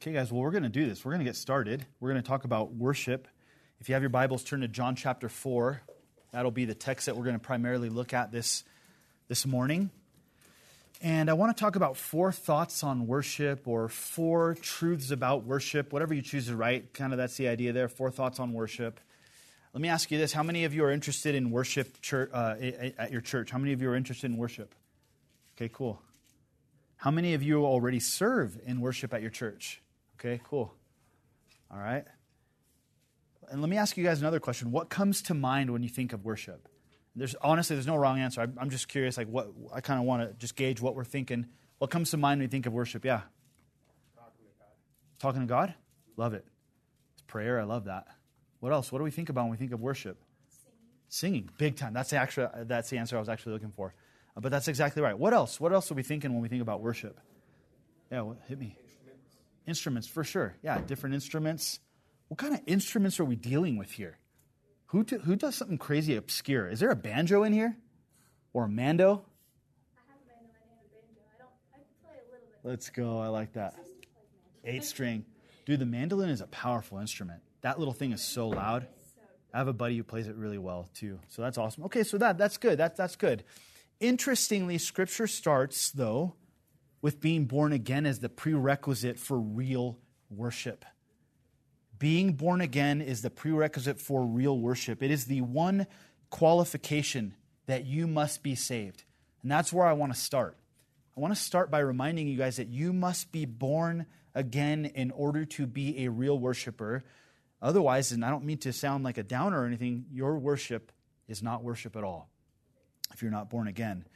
Okay, guys, well, we're going to do this. We're going to get started. We're going to talk about worship. If you have your Bibles, turn to John chapter 4. That'll be the text that we're going to primarily look at this morning. And I want to talk about 4 thoughts on worship, or 4 truths about worship, whatever you choose to write. Kind of that's the idea there, 4 thoughts on worship. Let me ask you this. How many of you are interested in worship at your church? How many of you are interested in worship? Okay, cool. How many of you already serve in worship at your church? Okay, cool. All right. And let me ask you guys another question. What comes to mind when you think of worship? There's no wrong answer. I'm just curious, like what I kind of want to just gauge what we're thinking. What comes to mind when you think of worship? Yeah. Talking to God. Talking to God? Love it. It's prayer. I love that. What else? What do we think about when we think of worship? Singing. Big time. That's the answer I was actually looking for. But that's exactly right. What else? What else are we thinking when we think about worship? Yeah, hit me. Instruments, for sure. Yeah, different instruments. What kind of instruments are we dealing with here? Who does something crazy obscure? Is there a banjo in here? Or a mando? I have a mandolin and a banjo. I play a little bit. Let's go. I like that. 8-string. Dude, the mandolin is a powerful instrument. That little thing is so loud. I have a buddy who plays it really well, too. So that's awesome. Okay, so that's good. That's good. Interestingly, Scripture starts, though, with being born again as the prerequisite for real worship. Being born again is the prerequisite for real worship. It is the one qualification that you must be saved. And that's where I want to start. I want to start by reminding you guys that you must be born again in order to be a real worshiper. Otherwise, and I don't mean to sound like a downer or anything, your worship is not worship at all if you're not born again.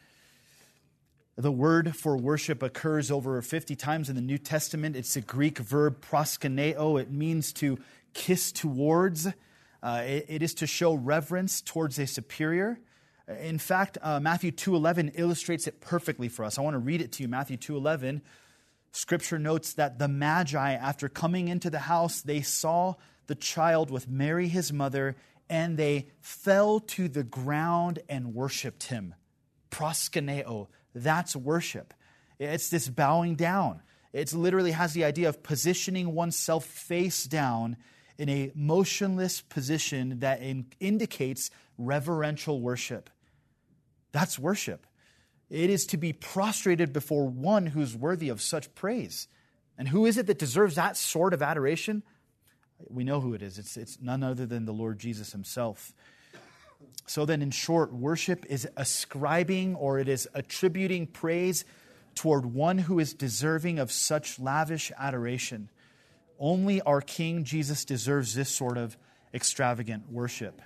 The word for worship occurs over 50 times in the New Testament. It's a Greek verb, proskuneo. It means to kiss towards. It is to show reverence towards a superior. In fact, Matthew 2:11 illustrates it perfectly for us. I want to read it to you. Matthew 2:11. Scripture notes that the Magi, after coming into the house, they saw the child with Mary, his mother, and they fell to the ground and worshipped him. Proskuneo. That's worship. It's this bowing down. It literally has the idea of positioning oneself face down in a motionless position that indicates reverential worship. That's worship. It is to be prostrated before one who's worthy of such praise. And who is it that deserves that sort of adoration? We know who it is. It's none other than the Lord Jesus himself. So then, in short, worship is ascribing, or it is attributing praise toward one who is deserving of such lavish adoration. Only our King Jesus deserves this sort of extravagant worship.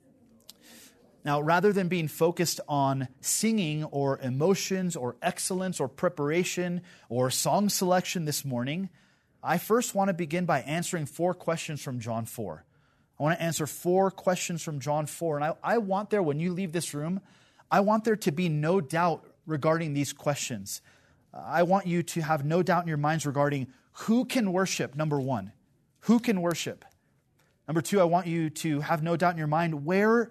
Now, rather than being focused on singing or emotions or excellence or preparation or song selection this morning, I first want to begin by answering 4 questions from John 4. I want to answer 4 questions from John 4. And I want there, when you leave this room, I want there to be no doubt regarding these questions. I want you to have no doubt in your minds regarding who can worship, number 1. Who can worship? Number 2, I want you to have no doubt in your mind where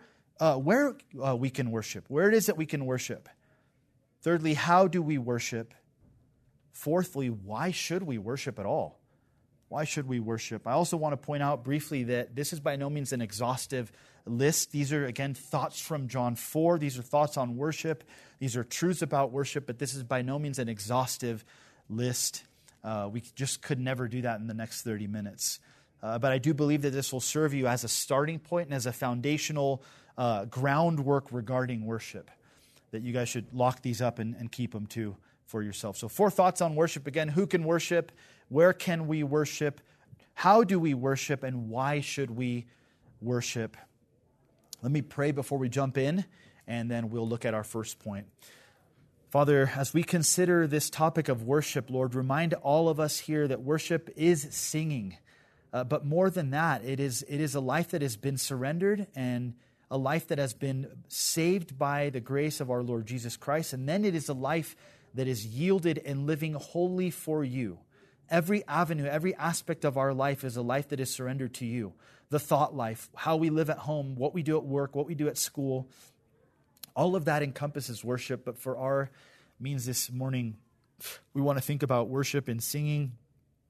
we can worship, where it is that we can worship. Thirdly, how do we worship? Fourthly, why should we worship at all? Why should we worship? I also want to point out briefly that this is by no means an exhaustive list. These are, again, thoughts from John 4. These are thoughts on worship. These are truths about worship, but this is by no means an exhaustive list. We just could never do that in the next 30 minutes. But I do believe that this will serve you as a starting point and as a foundational groundwork regarding worship, that you guys should lock these up and keep them too for yourself. So 4 thoughts on worship. Again, who can worship? Where can we worship? How do we worship? And why should we worship? Let me pray before we jump in, and then we'll look at our first point. Father, as we consider this topic of worship, Lord, remind all of us here that worship is singing. But more than that, it is a life that has been surrendered and a life that has been saved by the grace of our Lord Jesus Christ. And then it is a life that is yielded and living wholly for you. Every avenue, every aspect of our life is a life that is surrendered to you. The thought life, how we live at home, what we do at work, what we do at school, all of that encompasses worship. But for our means this morning, we want to think about worship and singing.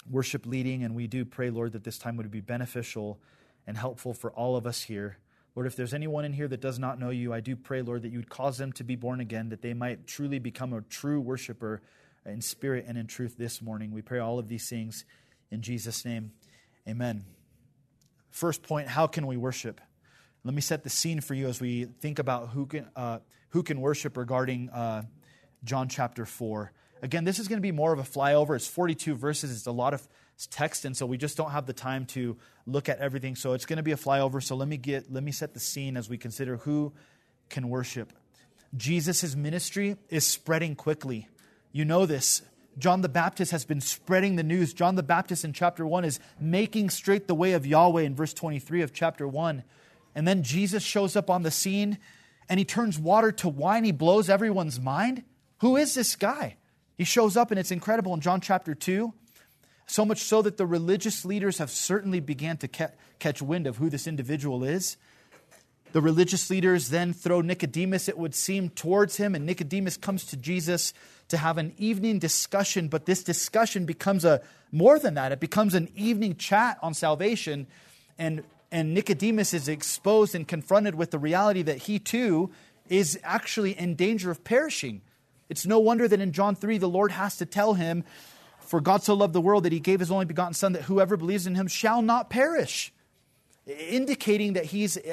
worship leading, and we do pray, Lord, that this time would be beneficial and helpful for all of us here. Lord, if there's anyone in here that does not know you, I do pray, Lord, that you would cause them to be born again, that they might truly become a true worshiper in spirit and in truth this morning. We pray all of these things in Jesus' name. Amen. First point, how can we worship? Let me set the scene for you as we think about who can worship regarding John chapter 4. Again, this is going to be more of a flyover. It's 42 verses. It's a lot of text, and so we just don't have the time to look at everything. So it's going to be a flyover. So let me set the scene as we consider who can worship. Jesus' ministry is spreading quickly. You know this. John the Baptist has been spreading the news. John the Baptist in chapter 1 is making straight the way of Yahweh in verse 23 of chapter 1. And then Jesus shows up on the scene, and he turns water to wine. He blows everyone's mind. Who is this guy? He shows up, and it's incredible in John chapter 2. So much so that the religious leaders have certainly began to catch wind of who this individual is. The religious leaders then throw Nicodemus, it would seem, towards him, and Nicodemus comes to Jesus to have an evening discussion, but this discussion becomes more than that. It becomes an evening chat on salvation, and Nicodemus is exposed and confronted with the reality that he too is actually in danger of perishing. It's no wonder that in John 3, the Lord has to tell him, "For God so loved the world that he gave his only begotten Son, that whoever believes in him shall not perish," indicating that he's he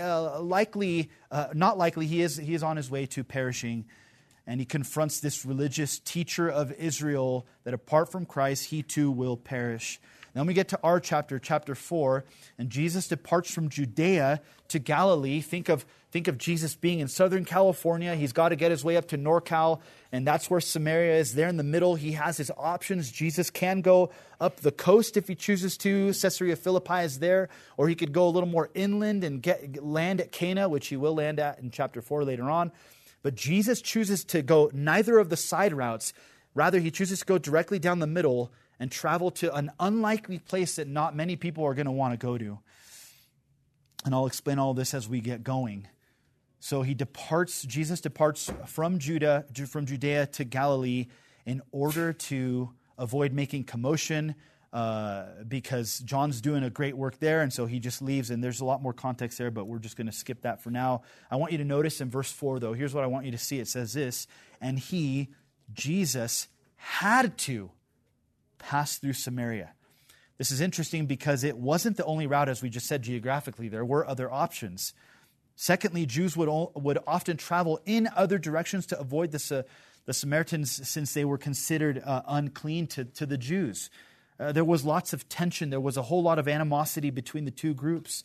is on his way to perishing. And he confronts this religious teacher of Israel that apart from Christ, he too will perish. Then we get to our chapter 4, and Jesus departs from Judea to Galilee. Think of Jesus being in Southern California. He's got to get his way up to NorCal, and that's where Samaria is. There in the middle, he has his options. Jesus can go up the coast if he chooses to. Caesarea Philippi is there. Or he could go a little more inland and land at Cana, which he will land at in chapter 4 later on. But Jesus chooses to go neither of the side routes. Rather, he chooses to go directly down the middle and travel to an unlikely place that not many people are going to want to go to. And I'll explain all this as we get going. So Jesus departs from Judea to Galilee in order to avoid making commotion because John's doing a great work there, and so he just leaves, and there's a lot more context there, but we're just going to skip that for now. I want you to notice in verse 4, though, here's what I want you to see. It says this, "And he, Jesus, had to pass through Samaria." This is interesting because it wasn't the only route, as we just said geographically. There were other options. Secondly, Jews would often travel in other directions to avoid the Samaritans, since they were considered unclean to the Jews. There was lots of tension. There was a whole lot of animosity between the two groups.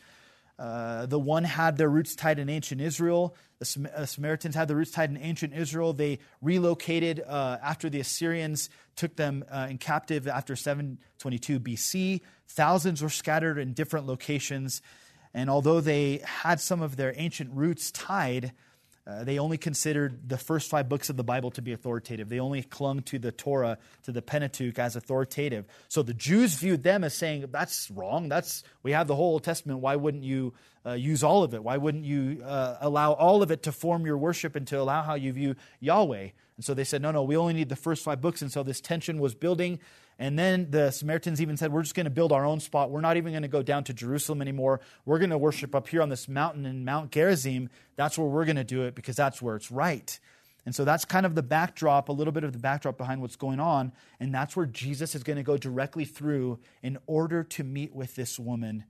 The one had their roots tied in ancient Israel. The Samaritans had their roots tied in ancient Israel. They relocated after the Assyrians took them in captive after 722 BC. Thousands were scattered in different locations. And although they had some of their ancient roots tied, they only considered the first 5 books of the Bible to be authoritative. They only clung to the Torah, to the Pentateuch as authoritative. So the Jews viewed them as saying, that's wrong. We have the whole Old Testament. Why wouldn't you use all of it? Why wouldn't you allow all of it to form your worship and to allow how you view Yahweh? And so they said, no, we only need the first 5 books. And so this tension was building. And then the Samaritans even said, we're just going to build our own spot. We're not even going to go down to Jerusalem anymore. We're going to worship up here on this mountain in Mount Gerizim. That's where we're going to do it because that's where it's right. And so that's kind of the backdrop, a little bit of the backdrop behind what's going on. And that's where Jesus is going to go directly through in order to meet with this woman.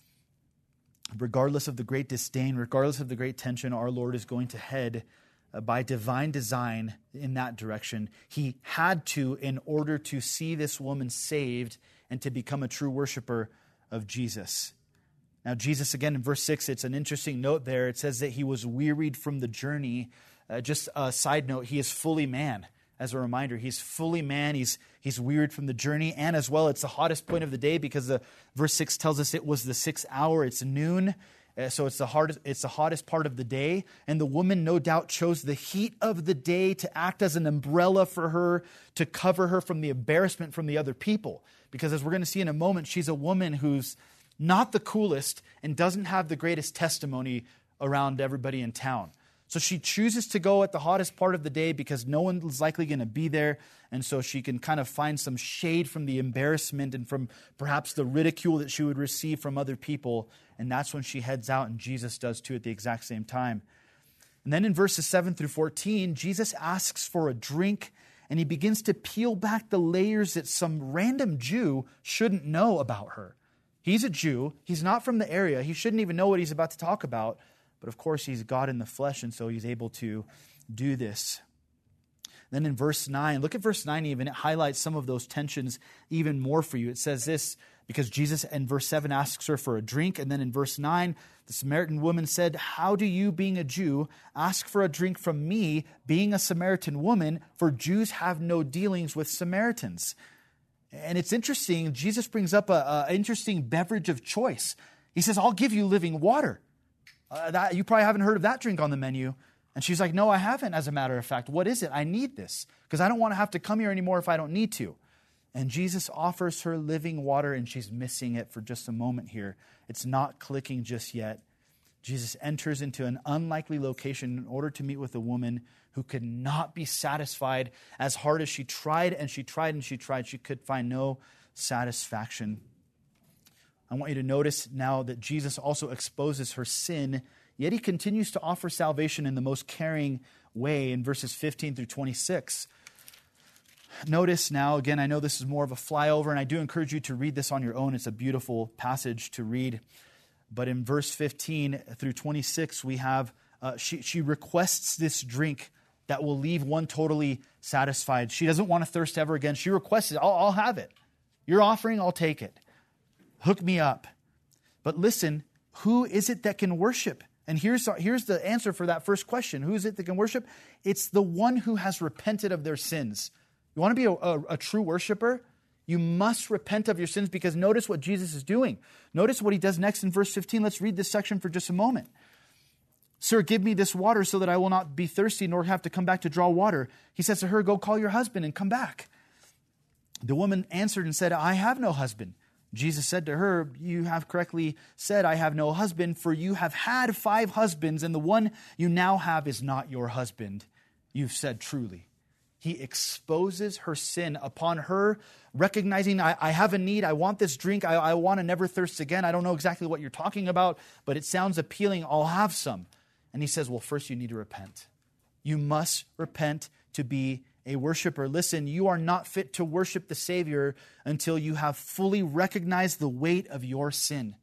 Regardless of the great disdain, regardless of the great tension, our Lord is going to head by divine design in that direction. He had to in order to see this woman saved and to become a true worshiper of Jesus. Now, Jesus, again, in verse 6, it's an interesting note there. It says that he was wearied from the journey. Just a side note, he is fully man. As a reminder, he's fully man. He's wearied from the journey. And as well, it's the hottest point of the day because verse 6 tells us it was the 6th hour. It's noon. So it's the hottest part of the day. And the woman no doubt chose the heat of the day to act as an umbrella for her, to cover her from the embarrassment from the other people. Because as we're going to see in a moment, she's a woman who's not the coolest and doesn't have the greatest testimony around everybody in town. So she chooses to go at the hottest part of the day because no one's likely going to be there. And so she can kind of find some shade from the embarrassment and from perhaps the ridicule that she would receive from other people. And that's when she heads out, and Jesus does too at the exact same time. And then in verses 7 through 14, Jesus asks for a drink, and he begins to peel back the layers that some random Jew shouldn't know about her. He's a Jew. He's not from the area. He shouldn't even know what he's about to talk about. But of course, he's God in the flesh, and so he's able to do this. Then in verse 9, look at verse 9 even. It highlights some of those tensions even more for you. It says this, because Jesus in verse 7 asks her for a drink. And then in verse 9, the Samaritan woman said, "How do you, being a Jew, ask for a drink from me, being a Samaritan woman? For Jews have no dealings with Samaritans." And it's interesting, Jesus brings up an interesting beverage of choice. He says, "I'll give you living water." You probably haven't heard of that drink on the menu. And she's like, "No, I haven't, as a matter of fact. What is it? I need this because I don't want to have to come here anymore if I don't need to." And Jesus offers her living water, and she's missing it for just a moment here. It's not clicking just yet. Jesus enters into an unlikely location in order to meet with a woman who could not be satisfied as hard as she tried and she tried and she tried. She could find no satisfaction. I want you to notice now that Jesus also exposes her sin, yet he continues to offer salvation in the most caring way in verses 15 through 26. Notice now, again, I know this is more of a flyover, and I do encourage you to read this on your own. It's a beautiful passage to read. But in verse 15 through 26, we have, she requests this drink that will leave one totally satisfied. She doesn't want to thirst ever again. She requests it. I'll have it. You're offering, I'll take it. Hook me up. But listen, who is it that can worship? And here's the answer for that first question. Who is it that can worship? It's the one who has repented of their sins. You want to be a true worshiper? You must repent of your sins, because notice what Jesus is doing. Notice what he does next in verse 15. Let's read this section for just a moment. "Sir, give me this water so that I will not be thirsty nor have to come back to draw water." He says to her, "Go call your husband and come back." The woman answered and said, "I have no husband." Jesus said to her, "You have correctly said, I have no husband, for you have had 5 husbands, and the one you now have is not your husband. You've said truly." He exposes her sin upon her, recognizing, I have a need. I want this drink. I want to never thirst again. I don't know exactly what you're talking about, but it sounds appealing. I'll have some. And he says, well, first you need to repent. You must repent to be a worshiper. Listen, you are not fit to worship the Savior until you have fully recognized the weight of your sin.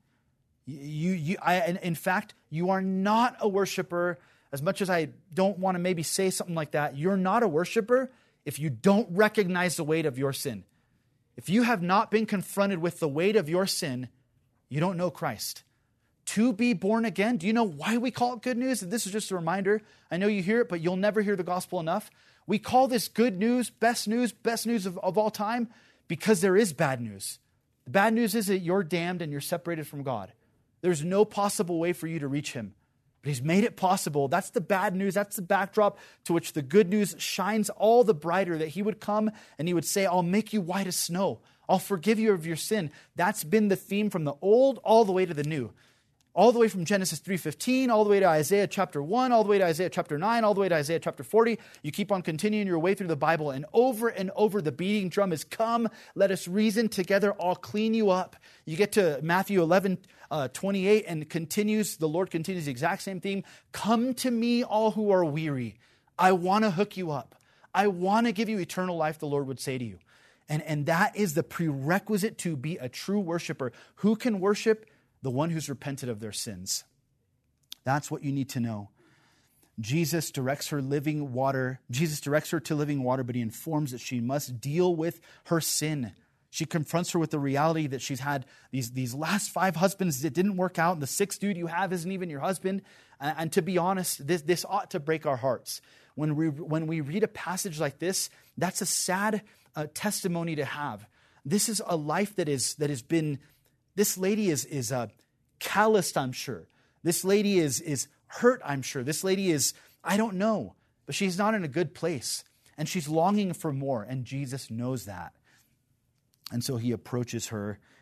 In fact, you are not a worshiper. As much as I don't want to maybe say something like that, you're not a worshiper if you don't recognize the weight of your sin. If you have not been confronted with the weight of your sin, you don't know Christ. To be born again, do you know why we call it good news? And this is just a reminder. I know you hear it, but you'll never hear the gospel enough. We call this good news, best news of all time, because there is bad news. The bad news is that you're damned and you're separated from God. There's no possible way for you to reach him. But he's made it possible. That's the bad news. That's the backdrop to which the good news shines all the brighter, that he would come and he would say, I'll make you white as snow. I'll forgive you of your sin. That's been the theme from the old all the way to the new. All the way from Genesis 3:15, all the way to Isaiah chapter 1, all the way to Isaiah chapter 9, all the way to Isaiah chapter 40. You keep on continuing your way through the Bible, and over the beating drum is, come, let us reason together, I'll clean you up. You get to Matthew 11:28, and the Lord continues the exact same theme. Come to me, all who are weary. I want to hook you up. I want to give you eternal life, the Lord would say to you. And that is the prerequisite to be a true worshiper. Who can worship? The one who's repented of their sins. That's what you need to know. Jesus directs her to living water, but he informs that she must deal with her sin. She confronts her with the reality that she's had these last 5 husbands that didn't work out, and the 6th dude you have isn't even your husband. And to be honest, this ought to break our hearts. When we read a passage like this, that's a sad testimony to have. This is a life that has been. This lady is calloused, I'm sure. This lady is hurt, I'm sure. This lady is, I don't know, but she's not in a good place. And she's longing for more, and Jesus knows that. And so he approaches her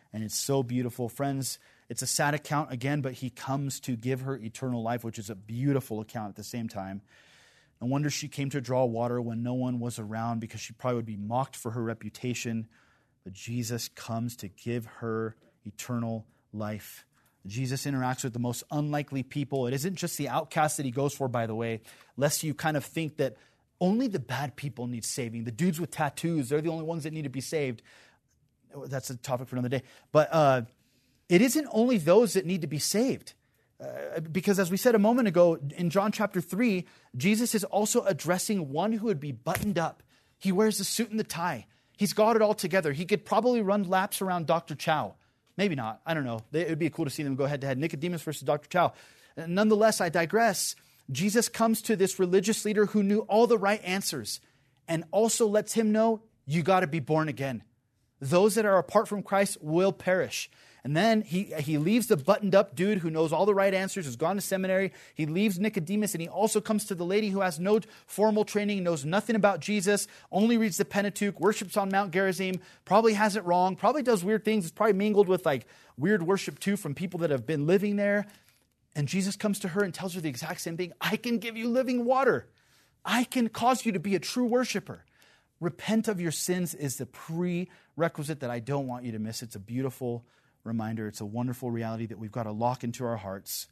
And it's so beautiful. Friends, it's a sad account again, but he comes to give her eternal life, which is a beautiful account at the same time. No wonder she came to draw water when no one was around, because she probably would be mocked for her reputation. But Jesus comes to give her eternal life. Jesus interacts with the most unlikely people. It isn't just the outcast that he goes for, by the way, lest you kind of think that only the bad people need saving. The dudes with tattoos, they're the only ones that need to be saved. That's a topic for another day. But it isn't only those that need to be saved. Because as we said a moment ago, in John chapter 3, Jesus is also addressing one who would be buttoned up. He wears the suit and the tie. He's got it all together. He could probably run laps around Dr. Chow. Maybe not. I don't know. It would be cool to see them go head-to-head. Nicodemus versus Dr. Chow. Nonetheless, I digress. Jesus comes to this religious leader who knew all the right answers and also lets him know, you got to be born again. Those that are apart from Christ will perish. And then he leaves the buttoned-up dude who knows all the right answers, who's gone to seminary. He leaves Nicodemus, and he also comes to the lady who has no formal training, knows nothing about Jesus, only reads the Pentateuch, worships on Mount Gerizim, probably has it wrong, probably does weird things. It's probably mingled with like weird worship too from people that have been living there. And Jesus comes to her and tells her the exact same thing. I can give you living water. I can cause you to be a true worshiper. Repent of your sins is the prerequisite that I don't want you to miss. It's a beautiful reminder. It's a wonderful reality that we've got to lock into our hearts.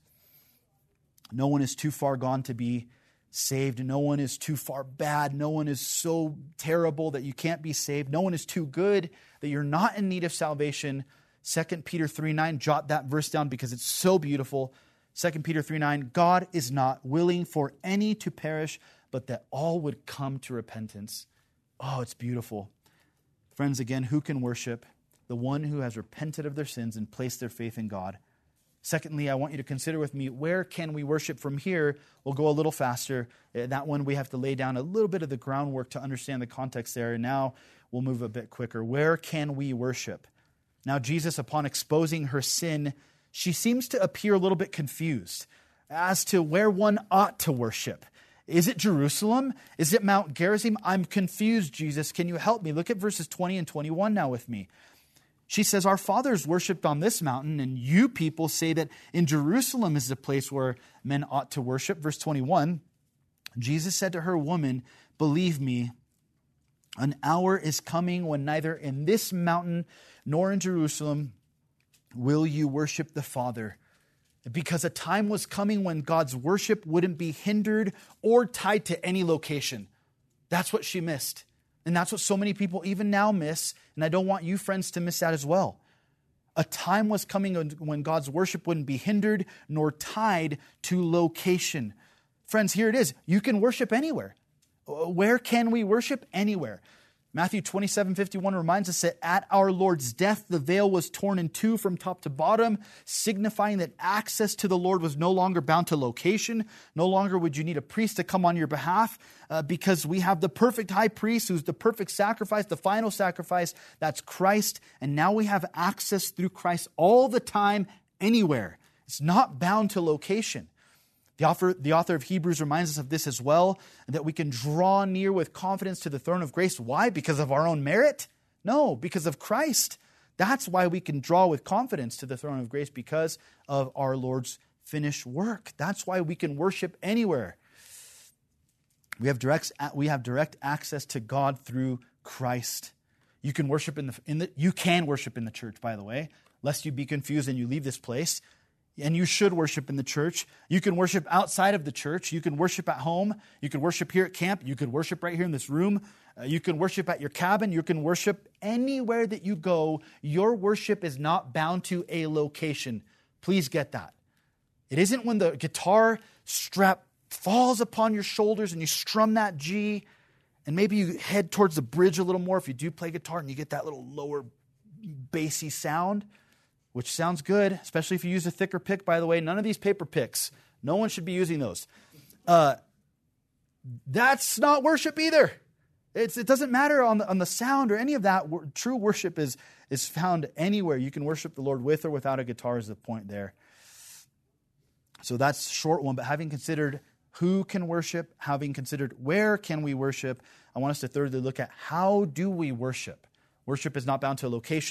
No one is too far gone to be saved. No one is too far bad. No one is so terrible that you can't be saved. No one is too good that you're not in need of salvation. 2 Peter 3:9, jot that verse down because it's so beautiful. 2 Peter 3:9, God is not willing for any to perish, but that all would come to repentance. Oh, it's beautiful. Friends, again, who can worship? The one who has repented of their sins and placed their faith in God. Secondly, I want you to consider with me, where can we worship from here? We'll go a little faster. That one, we have to lay down a little bit of the groundwork to understand the context there. And now we'll move a bit quicker. Where can we worship? Now, Jesus, upon exposing her sin, she seems to appear a little bit confused as to where one ought to worship. Is it Jerusalem? Is it Mount Gerizim? I'm confused, Jesus. Can you help me? Look at verses 20 and 21 now with me. She says, our fathers worshipped on this mountain, and you people say that in Jerusalem is the place where men ought to worship. Verse 21, Jesus said to her, woman, believe me, an hour is coming when neither in this mountain nor in Jerusalem will you worship the Father. Because a time was coming when God's worship wouldn't be hindered or tied to any location. That's what she missed. And that's what so many people even now miss. And I don't want you friends to miss that as well. A time was coming when God's worship wouldn't be hindered nor tied to location. Friends, here it is. You can worship anywhere. Where can we worship? Anywhere. Matthew 27:51 reminds us that at our Lord's death, the veil was torn in two from top to bottom, signifying that access to the Lord was no longer bound to location. No longer would you need a priest to come on your behalf because we have the perfect high priest who's the perfect sacrifice, the final sacrifice. That's Christ. And now we have access through Christ all the time, anywhere. It's not bound to location. The author of Hebrews reminds us of this as well, that we can draw near with confidence to the throne of grace. Why? Because of our own merit? No, because of Christ. That's why we can draw with confidence to the throne of grace, because of our Lord's finished work. That's why we can worship anywhere. We have direct access to God through Christ. You can worship you can worship in the church, by the way, lest you be confused and you leave this place. And you should worship in the church. You can worship outside of the church. You can worship at home. You can worship here at camp. You can worship right here in this room. You can worship at your cabin. You can worship anywhere that you go. Your worship is not bound to a location. Please get that. It isn't when the guitar strap falls upon your shoulders and you strum that G, and maybe you head towards the bridge a little more if you do play guitar and you get that little lower bassy sound, which sounds good, especially if you use a thicker pick, by the way. None of these paper picks. No one should be using those. That's not worship either. It doesn't matter on the sound or any of that. True worship is found anywhere. You can worship the Lord with or without a guitar is the point there. So that's a short one. But having considered who can worship, having considered where can we worship, I want us to thirdly look at how do we worship. Worship is not bound to a location.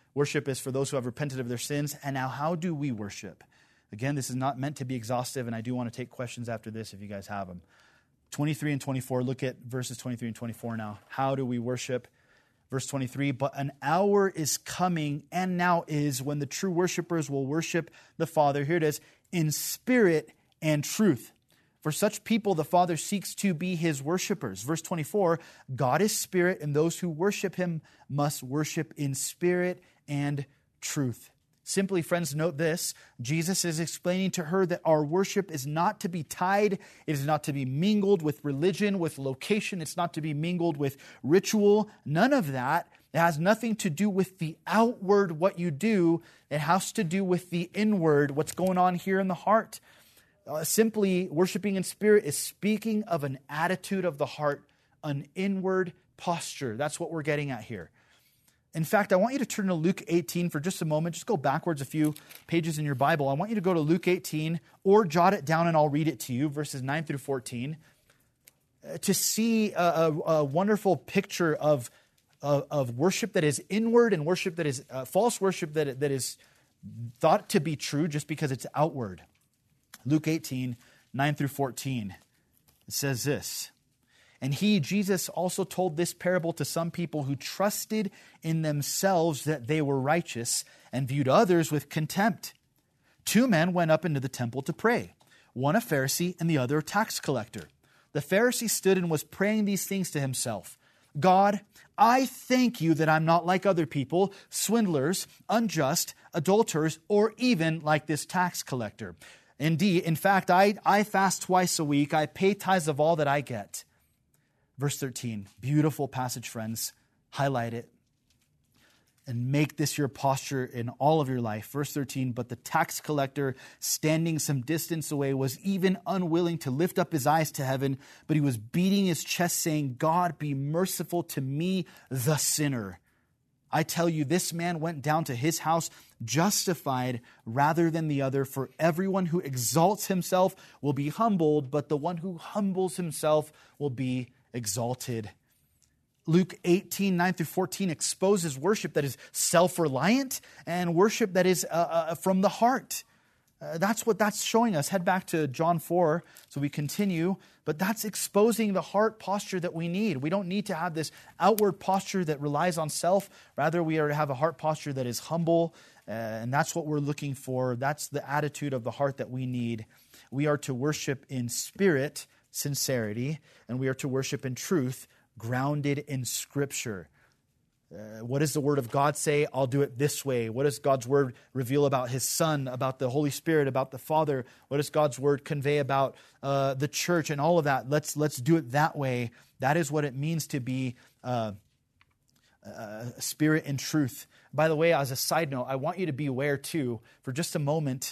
Worship is for those who have repented of their sins. And now, how do we worship? Again, this is not meant to be exhaustive, and I do want to take questions after this if you guys have them. 23 and 24, look at verses 23 and 24 now. How do we worship? Verse 23, but an hour is coming and now is when the true worshipers will worship the Father. Here it is, in spirit and truth. For such people, the Father seeks to be his worshipers. Verse 24, God is spirit, and those who worship him must worship in spirit and truth. Simply, friends, note this. Jesus is explaining to her that our worship is not to be tied. It is not to be mingled with religion, with location. It's not to be mingled with ritual. None of that. It has nothing to do with the outward, what you do. It has to do with the inward, what's going on here in the heart. Simply, worshiping in spirit is speaking of an attitude of the heart, an inward posture. That's what we're getting at here. In fact, I want you to turn to Luke 18 for just a moment. Just go backwards a few pages in your Bible. I want you to go to Luke 18 or jot it down and I'll read it to you, verses 9 through 14, to see a wonderful picture of worship that is inward and worship that is false worship that is thought to be true just because it's outward. Luke 18, 9 through 14. It says this. And he, Jesus, also told this parable to some people who trusted in themselves that they were righteous and viewed others with contempt. 2 men went up into the temple to pray, one a Pharisee and the other a tax collector. The Pharisee stood and was praying these things to himself. God, I thank you that I'm not like other people, swindlers, unjust, adulterers, or even like this tax collector. Indeed, in fact, I fast twice a week. I pay tithes of all that I get. Verse 13, beautiful passage, friends. Highlight it and make this your posture in all of your life. Verse 13, but the tax collector, standing some distance away, was even unwilling to lift up his eyes to heaven, but he was beating his chest, saying, God, be merciful to me, the sinner. I tell you, this man went down to his house justified rather than the other. For everyone who exalts himself will be humbled, but the one who humbles himself will be exalted. Luke 18, 9 through 14 exposes worship that is self-reliant and worship that is from the heart. That's what that's showing us. Head back to John 4 so we continue. But that's exposing the heart posture that we need. We don't need to have this outward posture that relies on self. Rather, we are to have a heart posture that is humble. And that's what we're looking for. That's the attitude of the heart that we need. We are to worship in spirit, sincerity, and we are to worship in truth, grounded in Scripture. What does the Word of God say? I'll do it this way. What does God's Word reveal about His Son, about the Holy Spirit, about the Father? What does God's Word convey about the church and all of that? Let's do it that way. That is what it means to be spirit and truth. By the way, as a side note, I want you to be aware too, for just a moment,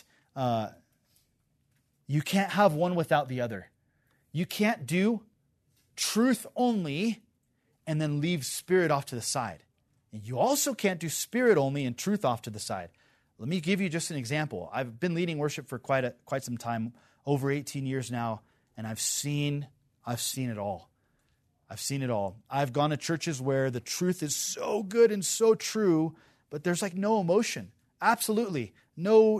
you can't have one without the other. You can't do truth only and then leave spirit off to the side. And you also can't do spirit only and truth off to the side. Let me give you just an example. I've been leading worship for quite some time, over 18 years now, and I've seen it all. I've seen it all. I've gone to churches where the truth is so good and so true, but there's like no emotion. Absolutely. No,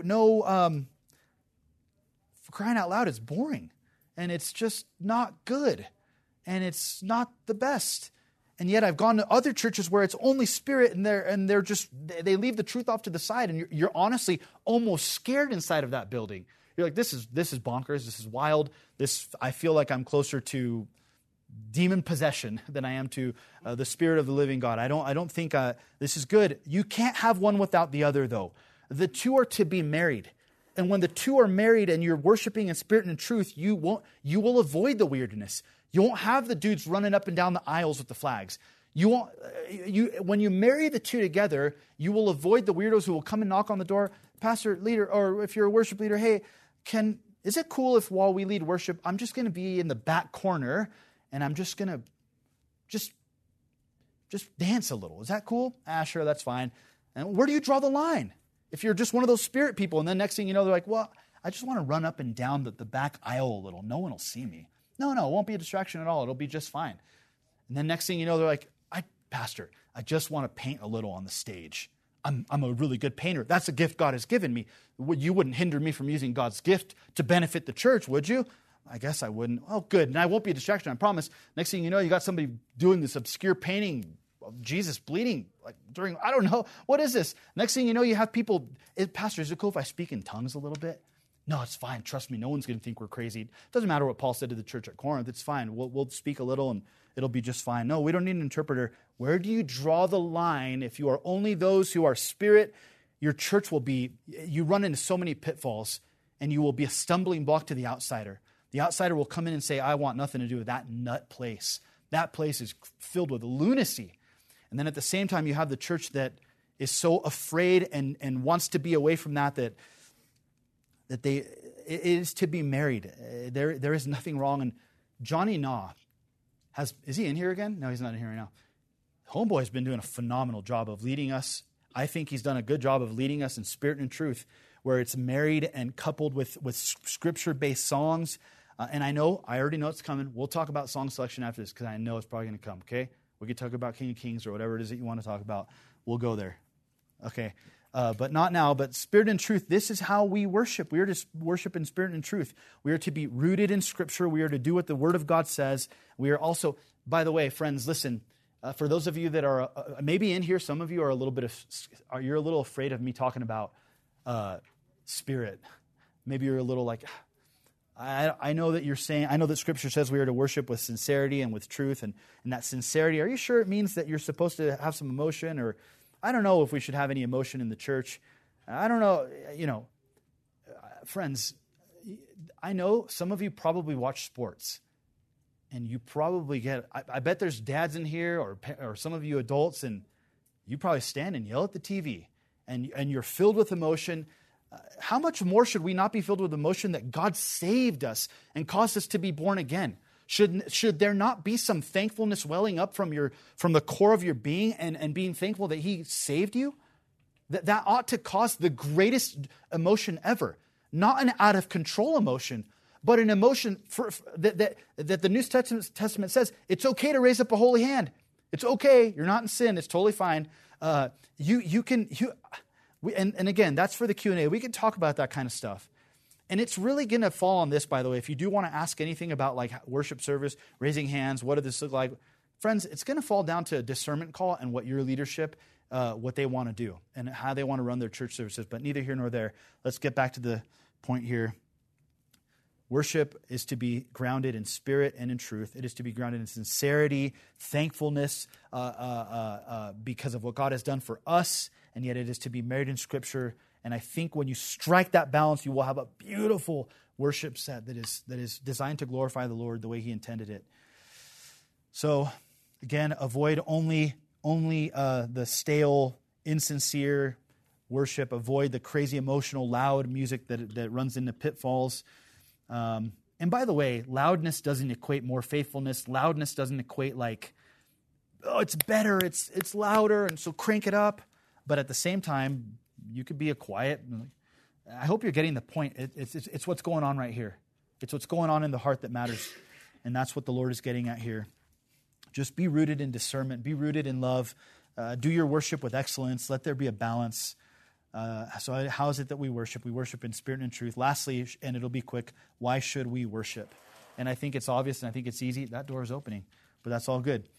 for crying out loud, it's boring. And it's just not good. And it's not the best. And yet I've gone to other churches where it's only spirit and they leave the truth off to the side. And you're honestly almost scared inside of that building. You're like, this is bonkers. This is wild. I feel like I'm closer to demon possession than I am to the Spirit of the living God. I don't think this is good. You can't have one without the other, though. The two are to be married. And when the two are married and you're worshiping in spirit and in truth, you will avoid the weirdness. You won't have the dudes running up and down the aisles with the flags. When you marry the two together, you will avoid the weirdos who will come and knock on the door. Pastor, leader, or if you're a worship leader, hey, is it cool if while we lead worship, I'm just going to be in the back corner and I'm just going to just dance a little? Is that cool? Sure, that's fine. And where do you draw the line? If you're just one of those spirit people, and then next thing you know, they're like, well, I just want to run up and down the back aisle a little. No one will see me. No, it won't be a distraction at all. It'll be just fine. And then next thing you know, they're like, Pastor, I just want to paint a little on the stage. I'm a really good painter. That's a gift God has given me. You wouldn't hinder me from using God's gift to benefit the church, would you? I guess I wouldn't. Oh, good. And I won't be a distraction, I promise. Next thing you know, you got somebody doing this obscure painting of Jesus bleeding like during, I don't know, what is this? Next thing you know, you have people, Pastor, is it cool if I speak in tongues a little bit? No, it's fine. Trust me, no one's going to think we're crazy. It doesn't matter what Paul said to the church at Corinth. It's fine. We'll speak a little and it'll be just fine. No, we don't need an interpreter. Where do you draw the line? If you are only those who are spirit, your church will be, you run into so many pitfalls and you will be a stumbling block to the outsider. The outsider will come in and say, I want nothing to do with that nut place. That place is filled with lunacy. And then at the same time, you have the church that is so afraid and wants to be away from that it is to be married. There is nothing wrong. And Johnny Naw is he in here again? No, he's not in here right now. Homeboy's been doing a phenomenal job of leading us. I think he's done a good job of leading us in spirit and truth, where it's married and coupled with scripture-based songs. And I already know it's coming. We'll talk about song selection after this because I know it's probably going to come, okay? We could talk about King of Kings or whatever it is that you want to talk about. We'll go there, okay? But not now, but spirit and truth. This is how we worship. We are to worship in spirit and truth. We are to be rooted in Scripture. We are to do what the Word of God says. We are also, by the way, friends, listen, for those of you that are maybe in here, some of you are you're a little afraid of me talking about spirit. Maybe you're a little like, I know that you're saying, I know that Scripture says we are to worship with sincerity and with truth, and that sincerity, are you sure it means that you're supposed to have some emotion? Or I don't know if we should have any emotion in the church. I don't know, friends, I know some of you probably watch sports, and you probably I bet there's dads in here or some of you adults, and you probably stand and yell at the TV, and you're filled with emotion. How much more should we not be filled with emotion that God saved us and caused us to be born again? Should there not be some thankfulness welling up from the core of your being and being thankful that He saved you? That ought to cause the greatest emotion ever. Not an out of control emotion, but an emotion that the New Testament says it's okay to raise up a holy hand. It's okay. You're not in sin. It's totally fine. And again, that's for the Q&A. We can talk about that kind of stuff. And it's really going to fall on this, by the way. If you do want to ask anything about like worship service, raising hands, what does this look like? Friends, it's going to fall down to a discernment call and what your leadership, what they want to do and how they want to run their church services. But neither here nor there. Let's get back to the point here. Worship is to be grounded in spirit and in truth. It is to be grounded in sincerity, thankfulness because of what God has done for us, and yet it is to be married in Scripture. And I think when you strike that balance, you will have a beautiful worship set that is designed to glorify the Lord the way He intended it. So, again, avoid only the stale, insincere worship. Avoid the crazy, emotional, loud music that runs into pitfalls. And by the way, loudness doesn't equate more faithfulness. Loudness doesn't equate like, oh, it's better, it's louder, and so crank it up. But at the same time, you could be a quiet. I hope you're getting the point. It's what's going on right here. It's what's going on in the heart that matters. And that's what the Lord is getting at here. Just be rooted in discernment. Be rooted in love. Do your worship with excellence. Let there be a balance. So how is it that we worship? We worship in spirit and truth. Lastly, and it'll be quick, why should we worship? And I think it's obvious and I think it's easy. That door is opening, but that's all good.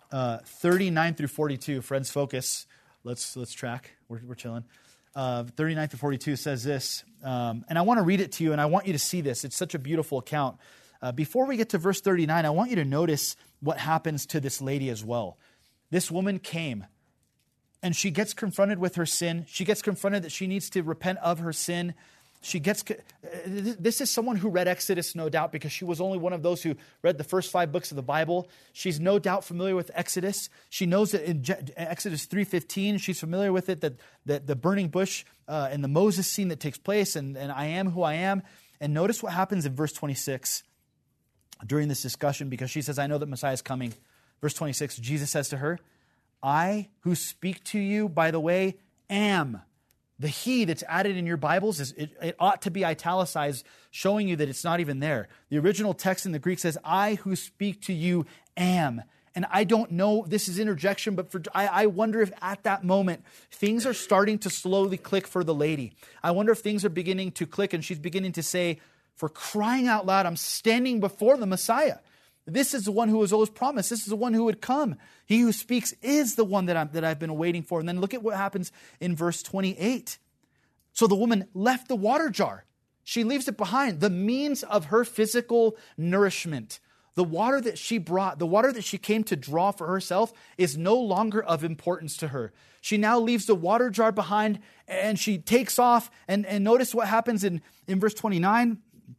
39 through 42, friends, focus. Let's track. We're chilling. 39 through 42 says this, and I want to read it to you, and I want you to see this. It's such a beautiful account. Before we get to verse 39, I want you to notice what happens to this lady as well. This woman came, and she gets confronted with her sin. She gets confronted that she needs to repent of her sin. This is someone who read Exodus, no doubt, because she was only one of those who read the first 5 books of the Bible. She's no doubt familiar with Exodus. She knows that in Exodus 3:15, she's familiar with it, that the burning bush and the Moses scene that takes place, and I am who I am. And notice what happens in verse 26 during this discussion, because she says, I know that Messiah is coming. Verse 26, Jesus says to her, I who speak to you, by the way, am. The he that's added in your Bibles, it ought to be italicized, showing you that it's not even there. The original text in the Greek says, I who speak to you am. And I don't know, this is interjection, but I wonder if at that moment, things are starting to slowly click for the lady. I wonder if things are beginning to click and she's beginning to say, for crying out loud, I'm standing before the Messiah. This is the one who was always promised. This is the one who would come. He who speaks is the one that I've been waiting for. And then look at what happens in verse 28. So the woman left the water jar. She leaves it behind. The means of her physical nourishment. The water that she brought, the water that she came to draw for herself is no longer of importance to her. She now leaves the water jar behind and she takes off. And notice what happens in verse 29.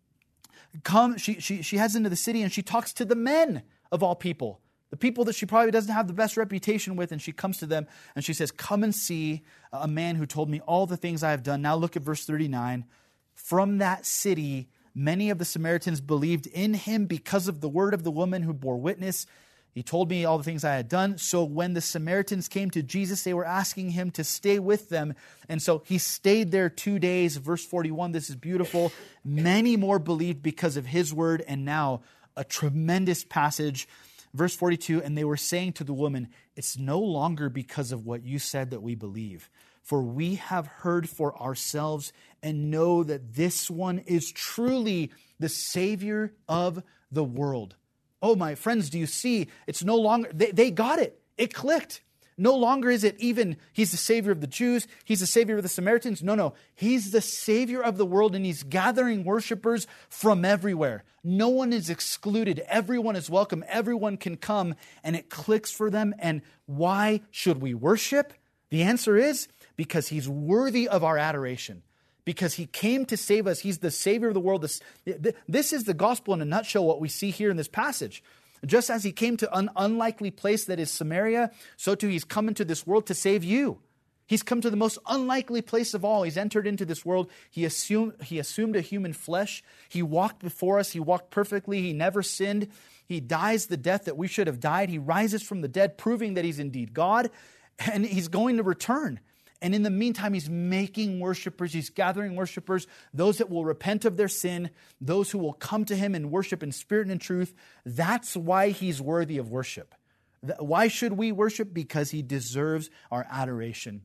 She heads into the city and she talks to the men of all people. The people that she probably doesn't have the best reputation with. And she comes to them and she says, come and see a man who told me all the things I have done. Now look at verse 39. From that city, many of the Samaritans believed in him because of the word of the woman who bore witness. He told me all the things I had done. So when the Samaritans came to Jesus, they were asking him to stay with them. And so he stayed there 2 days. Verse 41, this is beautiful. Many more believed because of his word. And now a tremendous passage. Verse 42, and they were saying to the woman, it's no longer because of what you said that we believe. For we have heard for ourselves and know that this one is truly the Savior of the world. Oh, my friends, do you see? It's no longer, they got it. It clicked. No longer is it even, he's the Savior of the Jews. He's the Savior of the Samaritans. No. He's the Savior of the world, and he's gathering worshipers from everywhere. No one is excluded. Everyone is welcome. Everyone can come, and it clicks for them. And why should we worship? The answer is because he's worthy of our adoration. Because he came to save us. He's the Savior of the world. This is the gospel in a nutshell, what we see here in this passage. Just as he came to an unlikely place that is Samaria, so too he's come into this world to save you. He's come to the most unlikely place of all. He's entered into this world. He assumed a human flesh. He walked before us. He walked perfectly. He never sinned. He dies the death that we should have died. He rises from the dead, proving that he's indeed God. And he's going to return. And in the meantime, he's making worshipers. He's gathering worshipers, those that will repent of their sin, those who will come to him and worship in spirit and in truth. That's why he's worthy of worship. Why should we worship? Because he deserves our adoration.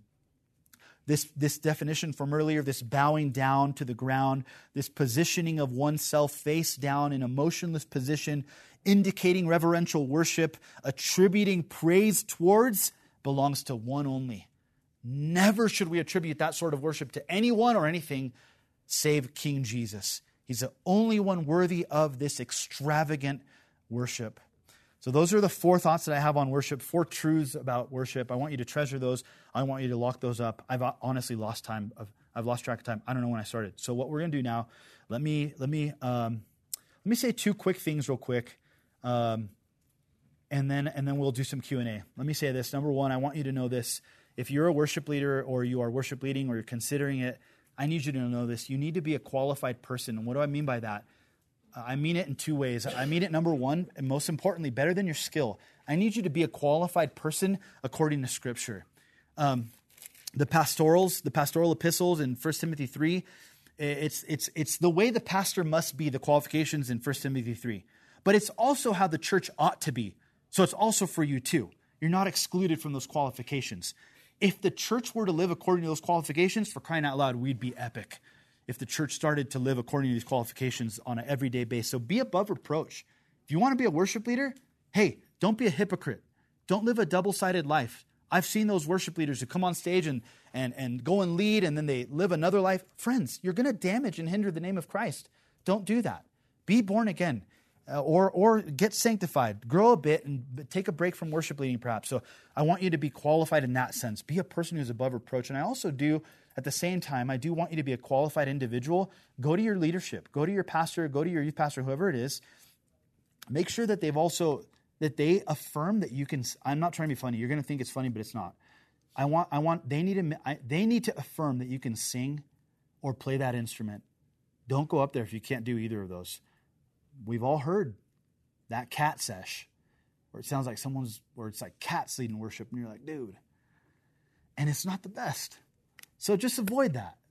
This definition from earlier, this bowing down to the ground, this positioning of oneself face down in a motionless position, indicating reverential worship, attributing praise towards, belongs to one only. Never should we attribute that sort of worship to anyone or anything save King Jesus. He's the only one worthy of this extravagant worship. So those are the 4 thoughts that I have on worship, 4 truths about worship. I want you to treasure those. I want you to lock those up. I've honestly lost time. I've lost track of time. I don't know when I started. So what we're going to do now, let me say 2 quick things real quick, and then we'll do some Q&A. Let me say this. Number 1, I want you to know this. If you're a worship leader or you are worship leading or you're considering it, I need you to know this. You need to be a qualified person. And what do I mean by that? I mean it in 2 ways. I mean it, number 1, and most importantly, better than your skill. I need you to be a qualified person according to Scripture. The pastoral epistles in 1 Timothy 3, it's the way the pastor must be, the qualifications in 1 Timothy 3. But it's also how the church ought to be. So it's also for you too. You're not excluded from those qualifications. If the church were to live according to those qualifications, for crying out loud, we'd be epic. If the church started to live according to these qualifications on an everyday basis. So be above reproach. If you want to be a worship leader, hey, don't be a hypocrite. Don't live a double-sided life. I've seen those worship leaders who come on stage and go and lead, and then they live another life. Friends, you're going to damage and hinder the name of Christ. Don't do that. Be born again. Or get sanctified, grow a bit, and take a break from worship leading perhaps. So I want you to be qualified in that sense. Be a person who's above reproach. And I also do, at the same time, I do want you to be a qualified individual. Go to your leadership. Go to your pastor. Go to your youth pastor, whoever it is. Make sure that they affirm that you can. I'm not trying to be funny. You're going to think it's funny, but it's not. They need to affirm that you can sing or play that instrument. Don't go up there if you can't do either of those. We've all heard that cat sesh where it sounds like it's like cats leading worship and you're like, dude. And it's not the best. So just avoid that.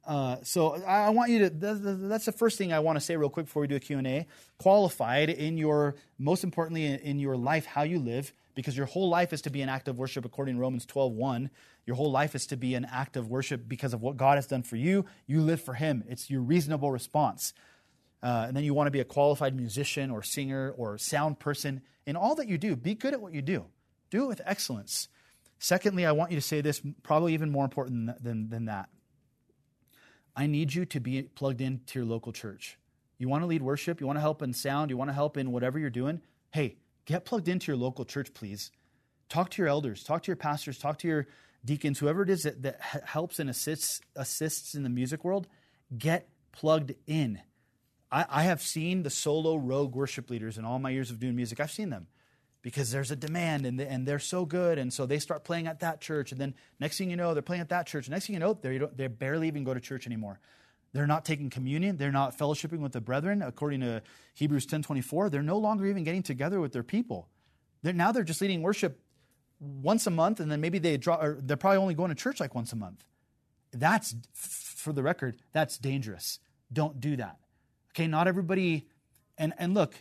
So I want you to, that's the first thing I want to say real quick before we do a Q&A. Qualified in your, most importantly, in your life, how you live, because your whole life is to be an act of worship according to Romans 12:1. Your whole life is to be an act of worship because of what God has done for you. You live for him. It's your reasonable response. And then you want to be a qualified musician or singer or sound person. In all that you do, be good at what you do. Do it with excellence. Secondly, I want you to say this, probably even more important than that. I need you to be plugged into your local church. You want to lead worship? You want to help in sound? You want to help in whatever you're doing? Hey, get plugged into your local church, please. Talk to your elders. Talk to your pastors. Talk to your deacons, whoever it is that helps and assists in the music world. Get plugged in. I have seen the solo rogue worship leaders in all my years of doing music. I've seen them because there's a demand and they're so good. And so they start playing at that church. And then next thing you know, they're playing at that church. Next thing you know, they barely even go to church anymore. They're not taking communion. They're not fellowshipping with the brethren. According to Hebrews 10:24, they're no longer even getting together with their people. Now they're just leading worship once a month. And then maybe they're probably only going to church like once a month. That's, for the record, that's dangerous. Don't do that. Okay, not everybody, and look,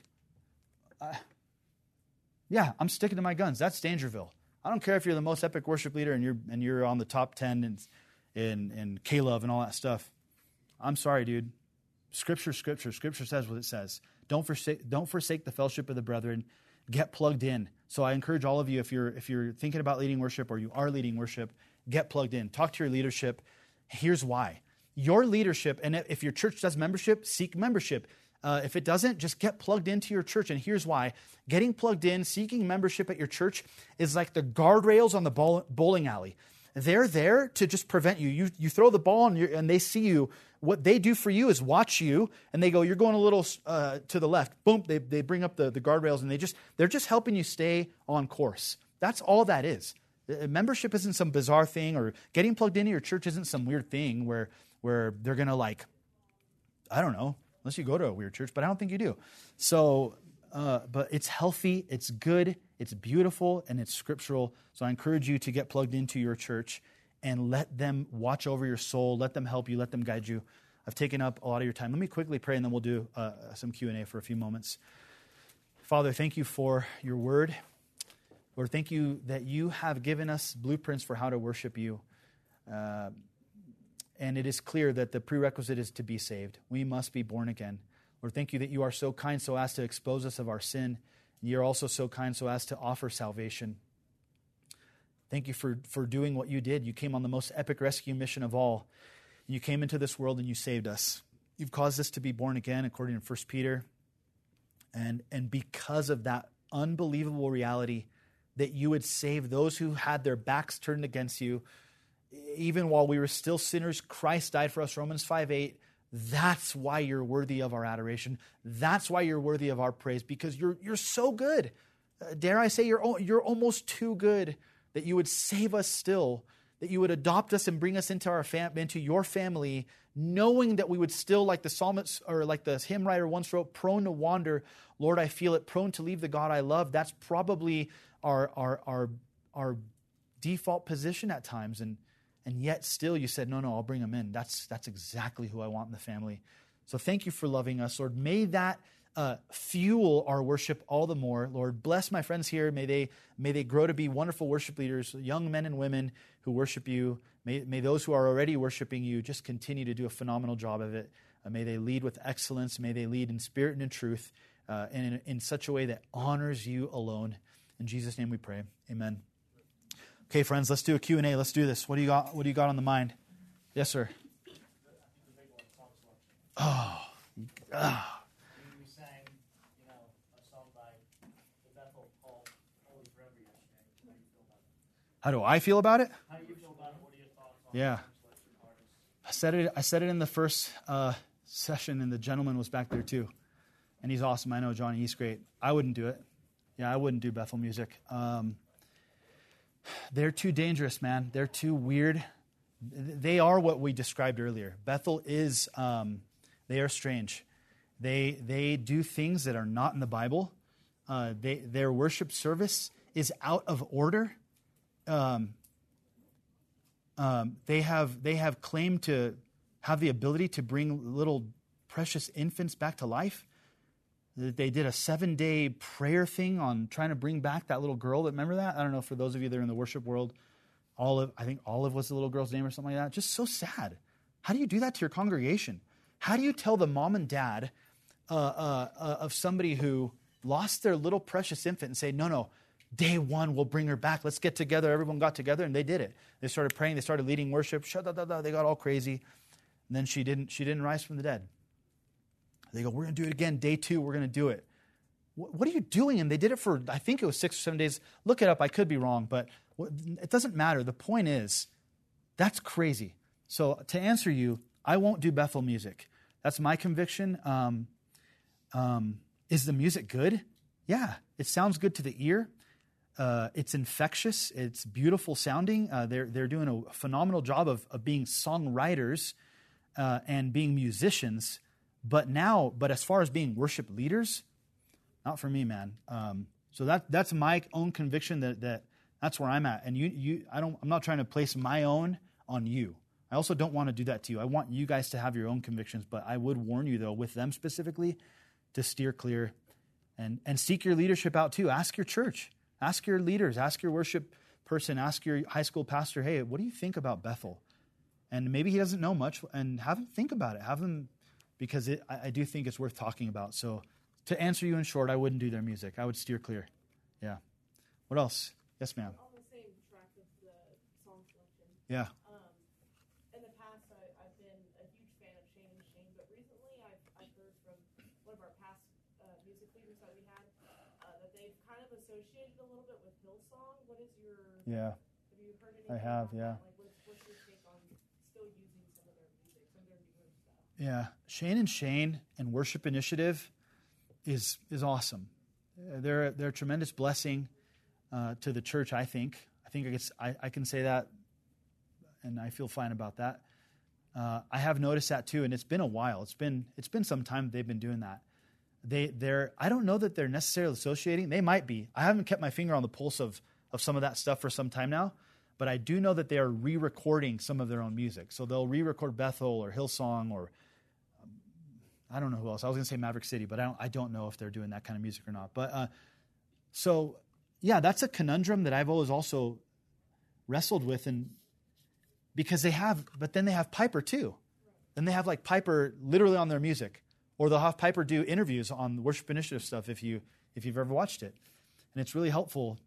yeah, I'm sticking to my guns. That's Dangerville. I don't care if you're the most epic worship leader and you're on the top 10 in K-Love and all that stuff. I'm sorry, dude. Scripture says what it says. Don't forsake the fellowship of the brethren. Get plugged in. So I encourage all of you, if you're thinking about leading worship or you are leading worship, get plugged in. Talk to your leadership. Here's why. Your leadership, and if your church does membership, seek membership. If it doesn't, just get plugged into your church. And here's why. Getting plugged in, seeking membership at your church is like the guardrails on the bowling alley. They're there to just prevent you. You throw the ball and they see you. What they do for you is watch you, and they go, you're going a little to the left. Boom, they bring up the guardrails, and they're just helping you stay on course. That's all that is. Membership isn't some bizarre thing, or getting plugged into your church isn't some weird thing where they're going to I don't know, unless you go to a weird church, but I don't think you do. So, but it's healthy, it's good, it's beautiful, and it's scriptural. So I encourage you to get plugged into your church and let them watch over your soul, let them help you, let them guide you. I've taken up a lot of your time. Let me quickly pray, and then we'll do some Q&A for a few moments. Father, thank you for your word. Lord, thank you that you have given us blueprints for how to worship you. And it is clear that the prerequisite is to be saved. We must be born again. Lord, thank you that you are so kind so as to expose us of our sin. And you're also so kind so as to offer salvation. Thank you for doing what you did. You came on the most epic rescue mission of all. You came into this world and you saved us. You've caused us to be born again, according to 1 Peter. And because of that unbelievable reality that you would save those who had their backs turned against you, even while we were still sinners, Christ died for us, Romans 5:8. That's why you're worthy of our adoration. That's why you're worthy of our praise, because you're so good. Dare I say you're almost too good that you would save us still, that you would adopt us and bring us into into your family, knowing that we would still, like the psalmist or like the hymn writer once wrote, prone to wander. Lord, I feel it, prone to leave the God I love. That's probably our default position at times, and yet still you said, no, I'll bring them in. That's exactly who I want in the family. So thank you for loving us, Lord. May that fuel our worship all the more. Lord, bless my friends here. May they grow to be wonderful worship leaders, young men and women who worship you. May those who are already worshiping you just continue to do a phenomenal job of it. May they lead with excellence. May they lead in spirit and in truth, and in such a way that honors you alone. In Jesus' name we pray. Amen. Okay, friends, let's do a Q&A. Let's do this. What do you got on the mind? Yes, sir. Oh. We sang, a song by the Bethel called Holy Forever yesterday. How do you feel about it? How do I feel about it? How do you feel about it? What are your thoughts on Yeah. artists? I said it in the first session, and the gentleman was back there too. And he's awesome. I know Johnny, he's great. I wouldn't do it. Yeah, I wouldn't do Bethel music. They're too dangerous, man. They're too weird. They are what we described earlier. Bethel is, they are strange. They do things that are not in the Bible. Their worship service is out of order. They have claimed to have the ability to bring little precious infants back to life. They did a 7-day prayer thing on trying to bring back that little girl. Remember that? I don't know, for those of you that are in the worship world, Olive, I think Olive was the little girl's name or something like that. Just so sad. How do you do that to your congregation? How do you tell the mom and dad of somebody who lost their little precious infant and say, no, day one, we'll bring her back. Let's get together. Everyone got together, and they did it. They started praying. They started leading worship. They got all crazy. And then she didn't rise from the dead. They go, we're going to do it again. Day 2, we're going to do it. What are you doing? And they did it for, I think it was 6 or 7 days. Look it up. I could be wrong, but it doesn't matter. The point is, that's crazy. So to answer you, I won't do Bethel music. That's my conviction. Is the music good? Yeah, it sounds good to the ear. It's infectious. It's beautiful sounding. They're doing a phenomenal job of being songwriters and being musicians. But as far as being worship leaders, not for me, man. So that's my own conviction that's where I'm at. And I'm not trying to place my own on you. I also don't want to do that to you. I want you guys to have your own convictions, but I would warn you, though, with them specifically, to steer clear and seek your leadership out, too. Ask your church. Ask your leaders. Ask your worship person. Ask your high school pastor, hey, what do you think about Bethel? And maybe he doesn't know much, and have him think about it. Have him, because I do think it's worth talking about. So to answer you in short, I wouldn't do their music. I would steer clear. Yeah. What else? Yes, ma'am. On the same track of the song selection. Yeah. In the past, I've been a huge fan of Shane and Shane, but recently I've heard from one of our past music leaders that we had that they've kind of associated a little bit with Hillsong. What is your? Yeah. Have you heard anything? I have. About Yeah. That? Like, what's your take on still using some of their music, some of their newer stuff? Yeah. Shane and Shane and Worship Initiative is awesome. They're a tremendous blessing to the church, I think. I can say that, and I feel fine about that. I have noticed that too, and it's been a while. It's been some time they've been doing that. I don't know that they're necessarily associating. They might be. I haven't kept my finger on the pulse of some of that stuff for some time now, but I do know that they are re-recording some of their own music. So they'll re-record Bethel or Hillsong or I don't know who else. I was going to say Maverick City, but I don't know if they're doing that kind of music or not. But so yeah, that's a conundrum that I've always also wrestled with, and because but then they have Piper too. Then they have like Piper literally on their music, or they'll have Piper do interviews on the Worship Initiative stuff if you've ever watched it, and it's really helpful.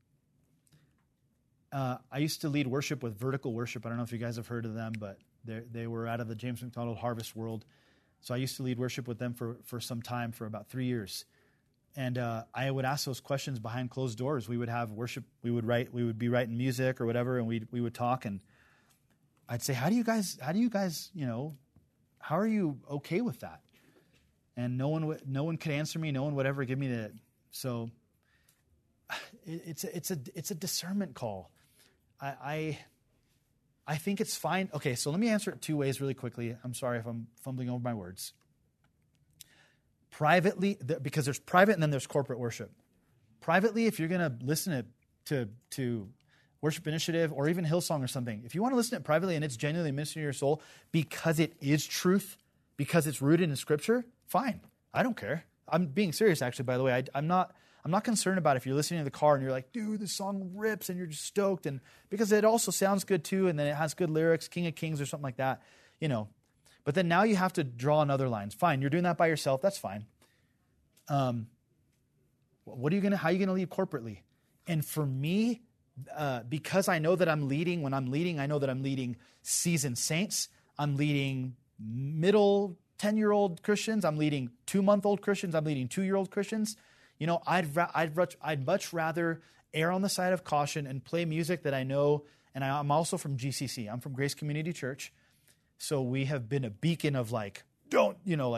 I used to lead worship with Vertical Worship. I don't know if you guys have heard of them, but they were out of the James McDonald Harvest World. So I used to lead worship with them for some time, for about 3 years. And I would ask those questions behind closed doors. We would have worship. We would be writing music or whatever, and we would talk. And I'd say, how do you guys, how are you okay with that? And no one could answer me. No one would ever give me the. So it's a discernment call. I think it's fine. Okay, so let me answer it 2 ways really quickly. I'm sorry if I'm fumbling over my words. Privately, because there's private and then there's corporate worship. Privately, if you're going to listen to Worship Initiative or even Hillsong or something, if you want to listen to it privately and it's genuinely ministering to your soul because it is truth, because it's rooted in Scripture, fine. I don't care. I'm being serious, actually, by the way. I'm not concerned about if you're listening to the car and you're like, dude, this song rips, and you're just stoked, and because it also sounds good too, and then it has good lyrics, King of Kings or something like that, But then now you have to draw on other lines. Fine, you're doing that by yourself. That's fine. How are you gonna lead corporately? And for me, because I know that I'm leading. When I'm leading, I know that I'm leading seasoned saints. I'm leading middle 10-year-old Christians. I'm leading 2-month-old Christians. I'm leading 2-year-old Christians. I'd much rather err on the side of caution and play music that I know. And I'm also from GCC. I'm from Grace Community Church. So we have been a beacon of don't.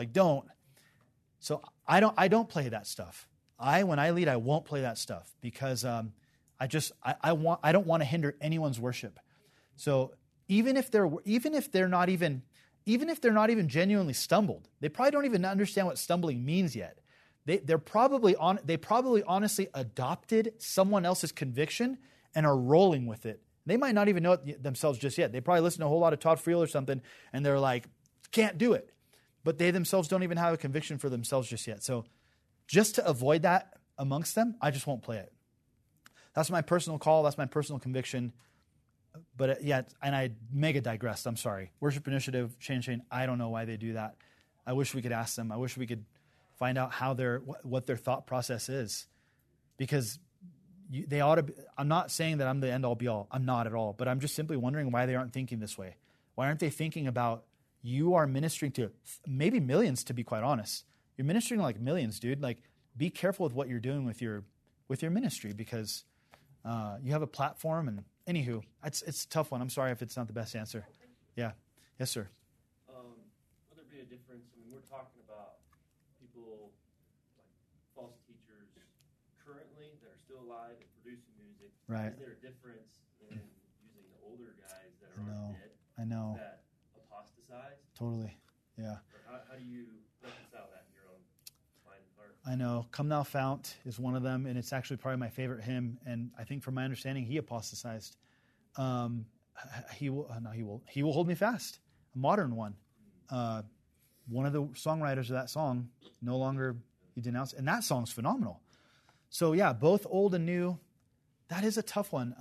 So I don't play that stuff. When I lead, I won't play that stuff because I don't want to hinder anyone's worship. So even if they're not even genuinely stumbled, they probably don't even understand what stumbling means yet. They probably honestly adopted someone else's conviction and are rolling with it They might not even know it themselves just yet. They probably listen to a whole lot of Todd Friel or something, and they're like, can't do it. But they themselves don't even have a conviction for themselves just yet. So just to avoid that amongst them, I just won't play it. That's my personal call. That's my personal conviction. But and I mega digressed. I'm sorry. Worship Initiative, Shane, I don't know why they do that. I wish we could ask them. I wish we could find out how what their thought process is. Because they ought to be, I'm not saying that I'm the end all be all. I'm not at all. But I'm just simply wondering why they aren't thinking this way. Why aren't they thinking about you are ministering to maybe millions, to be quite honest. You're ministering to like millions, dude. Like, be careful with what you're doing with your ministry, because you have a platform. And anywho, it's a tough one. I'm sorry if it's not the best answer. Yeah. Yes, sir. Would there be a difference? I mean, we're talking about people like false teachers currently that are still alive and producing music. Right. Is there a difference in using the older guys that are already dead? I know. That apostatized? Totally. Yeah. Or how do you reconcile that in your own mind and heart? I know. Come Thou Fount is one of them, and it's actually probably my favorite hymn. And I think, from my understanding, he apostatized. He will hold me fast. A modern one. One of the songwriters of that song no longer he denounced, and that song's phenomenal. So yeah, both old and new. That is a tough one.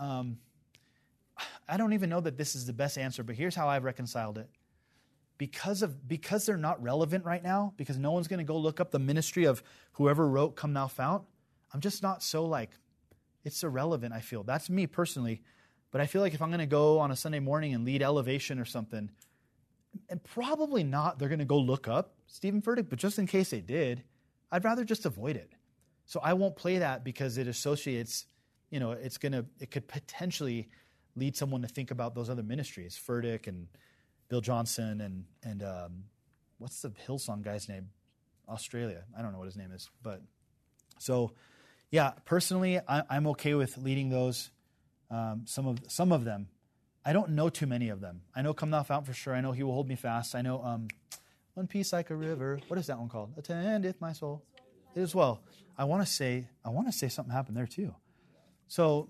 I don't even know that this is the best answer, but here's how I've reconciled it. Because they're not relevant right now, because no one's going to go look up the ministry of whoever wrote Come Thou Fount, I'm just not so like, it's irrelevant, I feel. That's me personally. But I feel like if I'm going to go on a Sunday morning and lead Elevation or something, and probably not, they're going to go look up Stephen Furtick, but just in case they did, I'd rather just avoid it. So I won't play that because it associates, it could potentially lead someone to think about those other ministries, Furtick and Bill Johnson and what's the Hillsong guy's name? Australia. I don't know what his name is. But so, yeah, personally, I'm okay with leading those. Some of them. I don't know too many of them. I know Come Thou Fount for sure. I know He Will Hold Me Fast. I know One Peace Like a River. What is that one called? Attendeth My Soul. It as well. I want to say something happened there too. So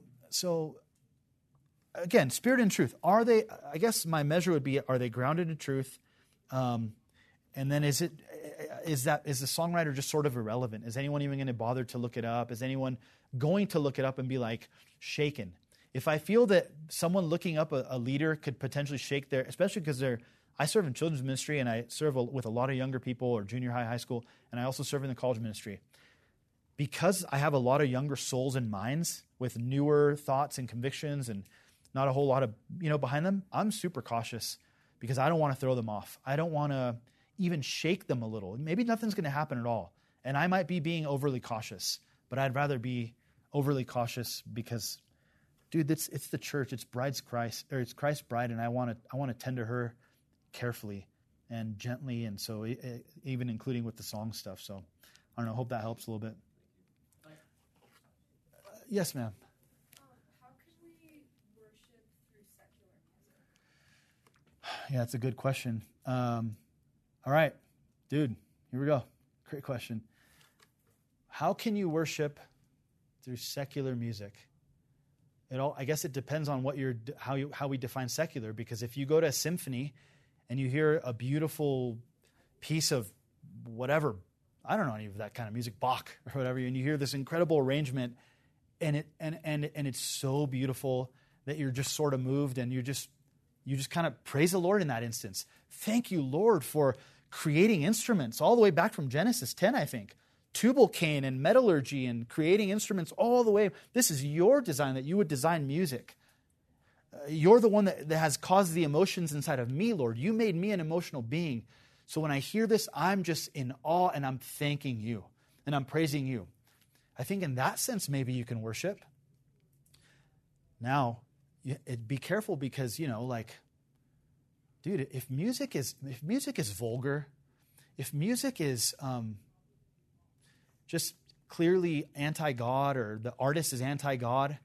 again, spirit and truth. Are they? I guess my measure would be: are they grounded in truth? And then is the songwriter just sort of irrelevant? Is anyone even going to bother to look it up? Is anyone going to look it up and be like shaken? If I feel that someone looking up a leader could potentially shake their, especially because I serve in children's ministry and I serve with a lot of younger people or junior high, high school, and I also serve in the college ministry. Because I have a lot of younger souls and minds with newer thoughts and convictions and not a whole lot of, behind them, I'm super cautious because I don't want to throw them off. I don't want to even shake them a little. Maybe nothing's going to happen at all. And I might be being overly cautious, but I'd rather be overly cautious because, dude, it's the church. It's it's Christ's bride, and I want to tend to her carefully and gently, and so even including with the song stuff. So I don't know. Hope that helps a little bit. Yes, ma'am. How can we worship through secular music? Yeah, that's a good question. All right, dude, here we go. Great question. How can you worship through secular music? I guess it depends on how we define secular, because if you go to a symphony and you hear a beautiful piece of whatever, I don't know any of that kind of music, Bach or whatever, and you hear this incredible arrangement, and it's so beautiful that you're just sort of moved, and you just kind of praise the Lord in that instance. Thank you, Lord, for creating instruments all the way back from Genesis 10, I think. Tubal Cain and metallurgy and creating instruments all the way. This is your design, that you would design music. You're the one that has caused the emotions inside of me, Lord. You made me an emotional being. So when I hear this, I'm just in awe, and I'm thanking you and I'm praising you. I think in that sense, maybe you can worship. Now, be careful because, dude, if music is vulgar, if music is just clearly anti-God, or the artist is anti-God,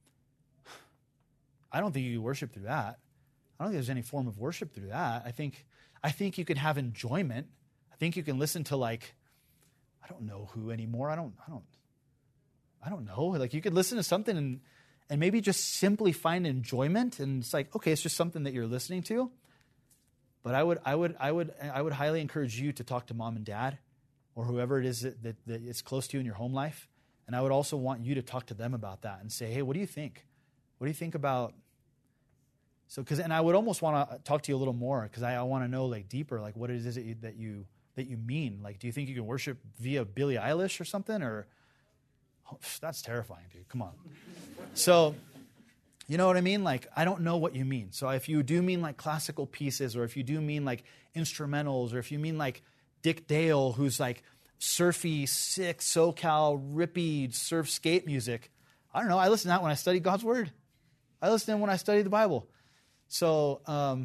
I don't think you can worship through that. I don't think there's any form of worship through that. I think you can have enjoyment. I think you can listen to I don't know who anymore. I don't know. Like, you could listen to something and maybe just simply find enjoyment. And it's like, okay, it's just something that you're listening to. But I would highly encourage you to talk to mom and dad or whoever it is that is close to you in your home life. And I would also want you to talk to them about that and say, hey, what do you think? What do you think about? And I would almost want to talk to you a little more because I want to know like deeper, like what it is that you mean. Like, do you think you can worship via Billie Eilish or something? Or that's terrifying, dude. Come on. So, you know what I mean? Like, I don't know what you mean. So if you do mean like classical pieces, or if you do mean like instrumentals, or if you mean like Dick Dale, who's like surfy, sick, SoCal, rippy, surf skate music, I don't know. I listen to that when I study God's Word. I listen to it when I study the Bible. So,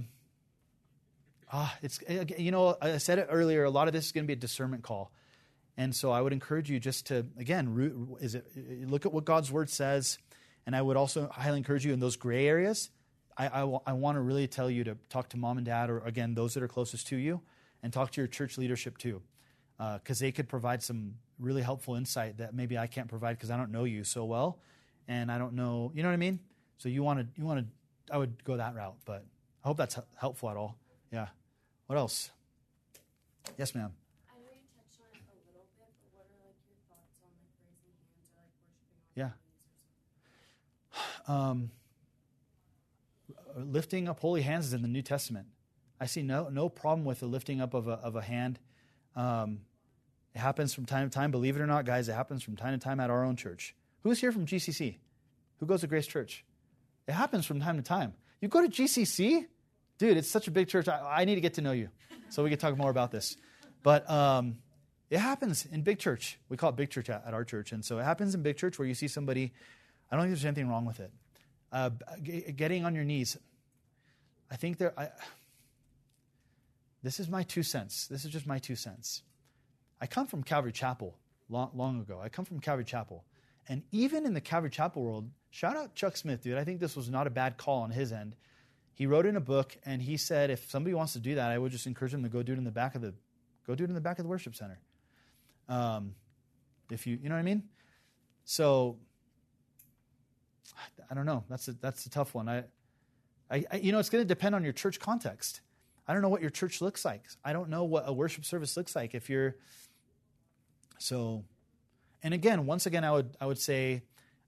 it's, you know, I said it earlier, a lot of this is going to be a discernment call. And so I would encourage you just to, again, look at what God's Word says. And I would also highly encourage you in those gray areas. I want to really tell you to talk to mom and dad, or again, those that are closest to you, and talk to your church leadership too. Because they could provide some really helpful insight that maybe I can't provide because I don't know you so well. And I don't know, you know what I mean? So you want to, I would go that route, but I hope that's helpful at all. Yeah. What else? Yes, ma'am. I know you touched on it a little bit, but what are like your thoughts on like raising hands or like worshiping on knees or something? Lifting up holy hands is in the New Testament. I see no problem with the lifting up of a hand. It happens from time to time. Believe it or not, guys, it happens from time to time at our own church. Who's here from GCC? Who goes to Grace Church? It happens from time to time. You go to GCC? Dude, it's such a big church. I need to get to know you so we can talk more about this. But it happens in big church. We call it big church at our church. And so it happens in big church where you see somebody, I don't think there's anything wrong with it. Getting on your knees. I think this is my 2 cents. This is just my 2 cents. I come from Calvary Chapel long ago. I come from Calvary Chapel. And even in the Calvary Chapel world, shout out Chuck Smith, dude. I think this was not a bad call on his end. He wrote in a book, and he said if somebody wants to do that, I would just encourage them to go do it in the back of the worship center. If you know what I mean. So I don't know. That's a tough one. I it's going to depend on your church context. I don't know what your church looks like. I don't know what a worship service looks like if you're so. And again, once again, I would say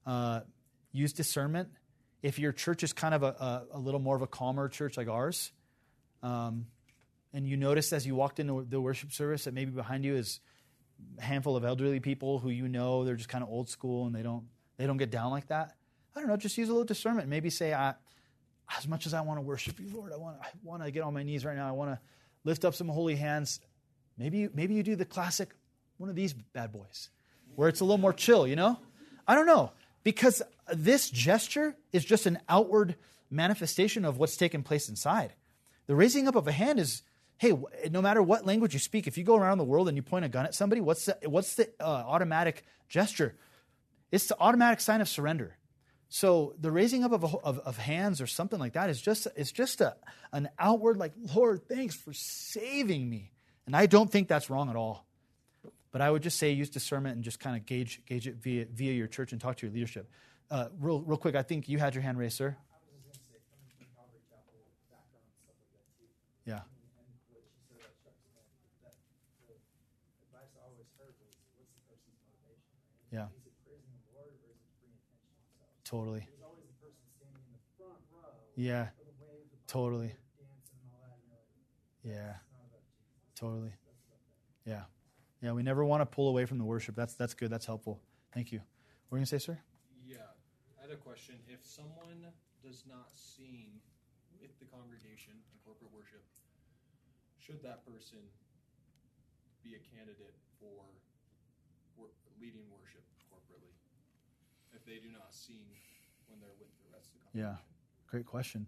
use discernment. If your church is kind of a little more of a calmer church like ours, and you notice as you walked into the worship service that maybe behind you is a handful of elderly people who they're just kind of old school and they don't get down like that. I don't know, just use a little discernment. Maybe say, as much as I want to worship you, Lord, I want to get on my knees right now. I want to lift up some holy hands. Maybe you do the classic one of these bad boys where it's a little more chill, you know? I don't know. Because this gesture is just an outward manifestation of what's taking place inside. The raising up of a hand is, hey, no matter what language you speak, if you go around the world and you point a gun at somebody, what's the automatic gesture? It's the automatic sign of surrender. So the raising up of hands or something like that is just an outward like, Lord, thanks for saving me. And I don't think that's wrong at all. But I would just say use discernment and just kind of gauge it via your church and talk to your leadership. Real quick, I think you had your hand raised, sir. I was just going to say, coming from Calvary Chapel background and stuff like that too. Yeah. And what she said about Chuck Smith, that the advice I always heard was, what's the person's motivation? Right? Yeah. Is it praising the Lord or is it to bring attention to himself? Totally. There's always the person standing in the front row. Yeah. With the waves, the Totally. dancing and all that. And you're like, Yeah. it's not about Jesus. Totally. That's about that. Yeah. Yeah, we never want to pull away from the worship. That's good. That's helpful. Thank you. What are you going to say, sir? Yeah. I had a question. If someone does not sing with the congregation in corporate worship, should that person be a candidate for leading worship corporately if they do not sing when they're with the rest of the congregation? Yeah, great question.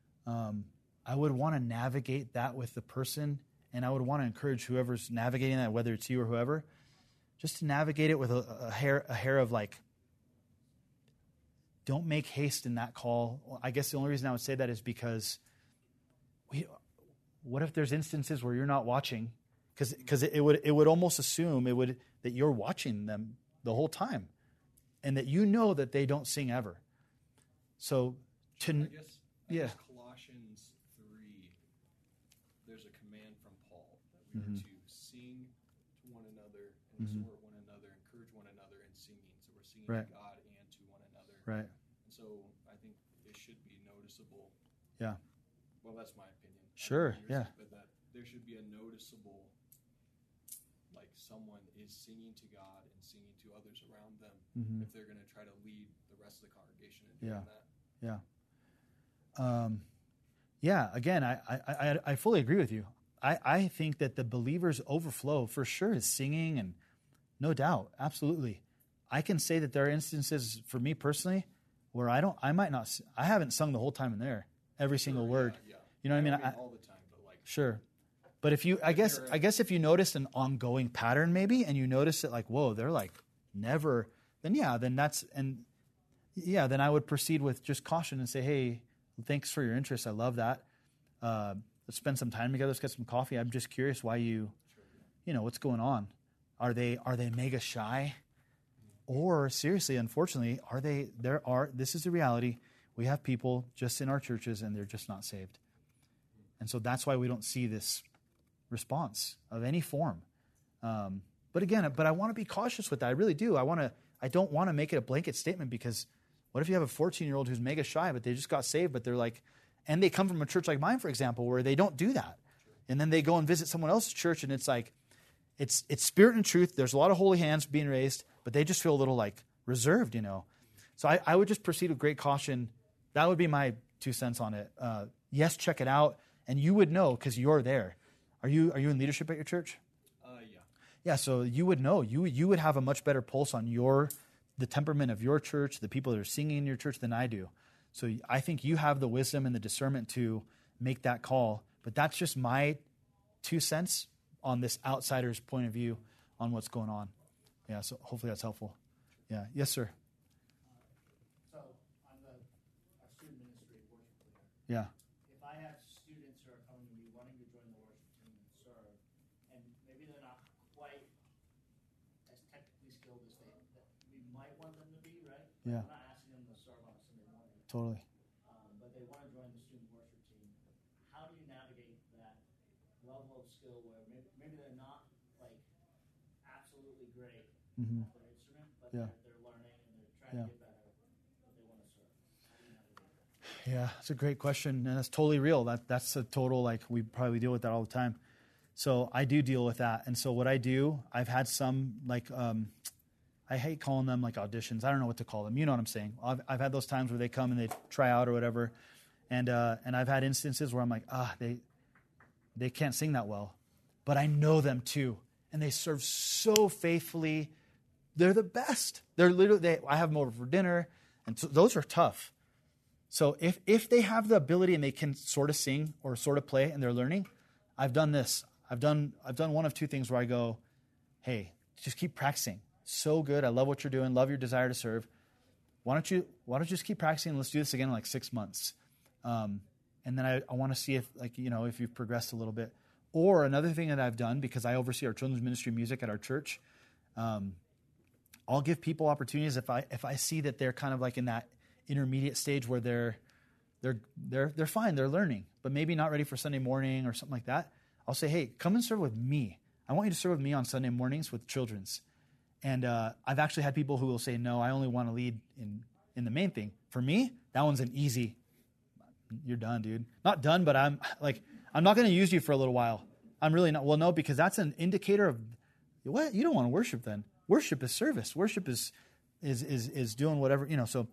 I would want to navigate that with the person, and I would want to encourage whoever's navigating that, whether it's you or whoever, just to navigate it with a hair of like, don't make haste in that call. I guess the only reason I would say that is because what if there's instances where you're not watching? Because it would almost assume that you're watching them the whole time, and that you know that they don't sing ever. So I to guess yeah. Colossians 3, there's a command from Paul that we are to sing to one another and exhort one another, encourage one another in singing. So we're singing Right. to God and to one another. Right. And so I think it should be noticeable. Yeah. Well, that's my opinion. I don't Sure, know yours, yeah. But that there should be a noticeable, like someone is singing to God and singing to others around them if they're going to try to lead the rest of the congregation in doing Yeah. that. Yeah. Again, I fully agree with you. I think that the believer's overflow for sure is singing, and no doubt, absolutely. I can say that there are instances for me personally where I haven't sung the whole time in there, every single word. Yeah. You know what I mean? All the time, but like Sure. But I guess if you noticed an ongoing pattern maybe, and you notice that like, whoa, they're like never, then I would proceed with just caution and say, hey, thanks for your interest. I love that. Let's spend some time together. Let's get some coffee. I'm just curious why what's going on? Are they mega shy? Or seriously, unfortunately, this is the reality. We have people just in our churches and they're just not saved. And so that's why we don't see this response of any form. But I want to be cautious with that. I really do. I don't want to make it a blanket statement, because what if you have a 14-year-old who's mega shy, but they just got saved, but they're like, and they come from a church like mine, for example, where they don't do that. And then they go and visit someone else's church, and it's like, it's spirit and truth. There's a lot of holy hands being raised, but they just feel a little like reserved, So I would just proceed with great caution. That would be my 2 cents on it. Yes, check it out. And you would know because you're there. Are you in leadership at your church? Yeah. Yeah, so you would know. You would have a much better pulse on the temperament of your church, the people that are singing in your church, than I do. So I think you have the wisdom and the discernment to make that call. But that's just my 2 cents on this outsider's point of view on what's going on. Yeah, so hopefully that's helpful. Yeah. Yes, sir. So I'm a student ministry worship leader. Yeah. If I have students who are coming to me wanting to join the worship team and serve, and maybe they're not quite as technically skilled as that we might want them to be, right? Yeah. We're not asking them to serve on a Sunday morning, Totally. but they want to join the student worship team. How do you navigate that level of skill where maybe they're not like absolutely great Mm-hmm. at their instrument, but Yeah. they're learning and they're trying to get better, but they want to serve? How do you navigate that? Yeah, that's a great question, and that's totally real. That's a total, like, we probably deal with that all the time. So I do deal with that, and so what I do, I've had some, like, I hate calling them, like, auditions. I don't know what to call them. You know what I'm saying. I've had those times where they come and they try out or whatever, and I've had instances where I'm like, they can't sing that well, but I know them too, and they serve so faithfully. They're the best. I have them over for dinner, and so those are tough. So if they have the ability and they can sort of sing or sort of play and they're learning, I've done this. I've done one of two things where I go, hey, just keep practicing. So good. I love what you're doing. Love your desire to serve. Why don't you just keep practicing and let's do this again in like 6 months. And then I want to see if you've progressed a little bit. Or another thing that I've done, because I oversee our children's ministry music at our church, I'll give people opportunities if I see that they're kind of like in that intermediate stage where they're fine, they're learning, but maybe not ready for Sunday morning or something like that. I'll say, hey, come and serve with me. I want you to serve with me on Sunday mornings with children's. And I've actually had people who will say, no, I only want to lead in the main thing. For me, that one's an easy, you're done, dude. Not done, but I'm not going to use you for a little while. I'm really not. Well, no, because that's an indicator of what? You don't want to worship then. Worship is service. Worship is doing whatever, so.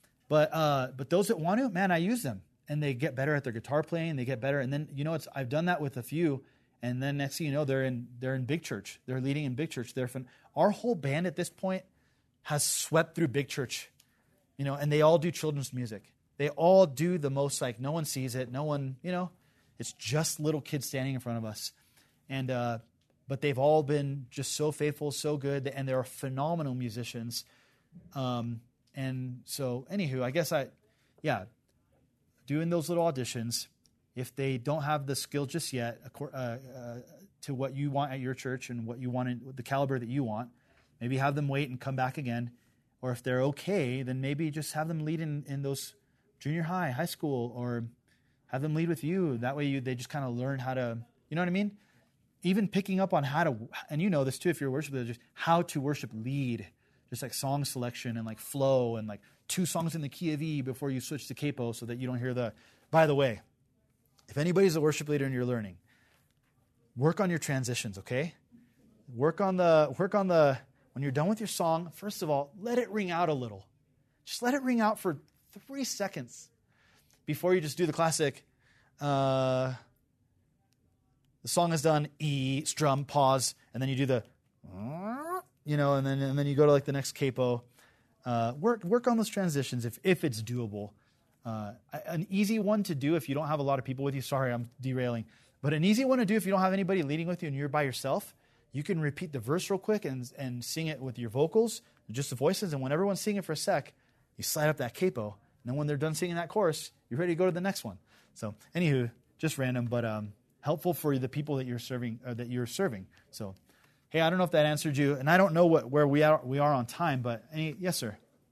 But those that want to, man, I use them, and they get better at their guitar playing. They get better, and then I've done that with a few, and then next thing you know, they're in big church. They're leading in big church. Our whole band at this point has swept through big church, and they all do children's music. They all do the most, like, no one sees it, no one, it's just little kids standing in front of us, and but they've all been just so faithful, so good, and they're phenomenal musicians. And so, anywho, I guess doing those little auditions, if they don't have the skill just yet to what you want at your church and what you want, the caliber that you want, maybe have them wait and come back again. Or if they're okay, then maybe just have them lead in those junior high, high school, or have them lead with you. That way they just kind of learn how to, you know what I mean? Even picking up on how to, and you know this too if you're a worship leader, just how to worship lead, just like song selection and like flow and like 2 songs in the key of E before you switch to capo so that you don't hear the, by the way, if anybody's a worship leader and you're learning, work on your transitions, okay? Work on the, when you're done with your song, first of all, let it ring out a little. Just let it ring out for 3 seconds before you just do the classic, the song is done, E, strum, pause, and then you do the, you know, and then you go to like the next capo. Work on those transitions if it's doable. An easy one to do if you don't have a lot of people with you. Sorry, I'm derailing. But an easy one to do if you don't have anybody leading with you and you're by yourself, you can repeat the verse real quick and sing it with your vocals, just the voices. And when everyone's singing for a sec, you slide up that capo. And then when they're done singing that chorus, you're ready to go to the next one. So, anywho, just random, but helpful for the people that you're serving. So, hey, I don't know if that answered you, and I don't know where we are on time, but yes, sir.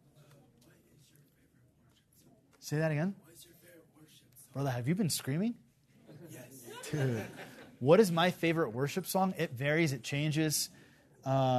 Say that again. What is your favorite worship song? Brother, have you been screaming? Yes. Dude, what is my favorite worship song? It varies. It changes. Man,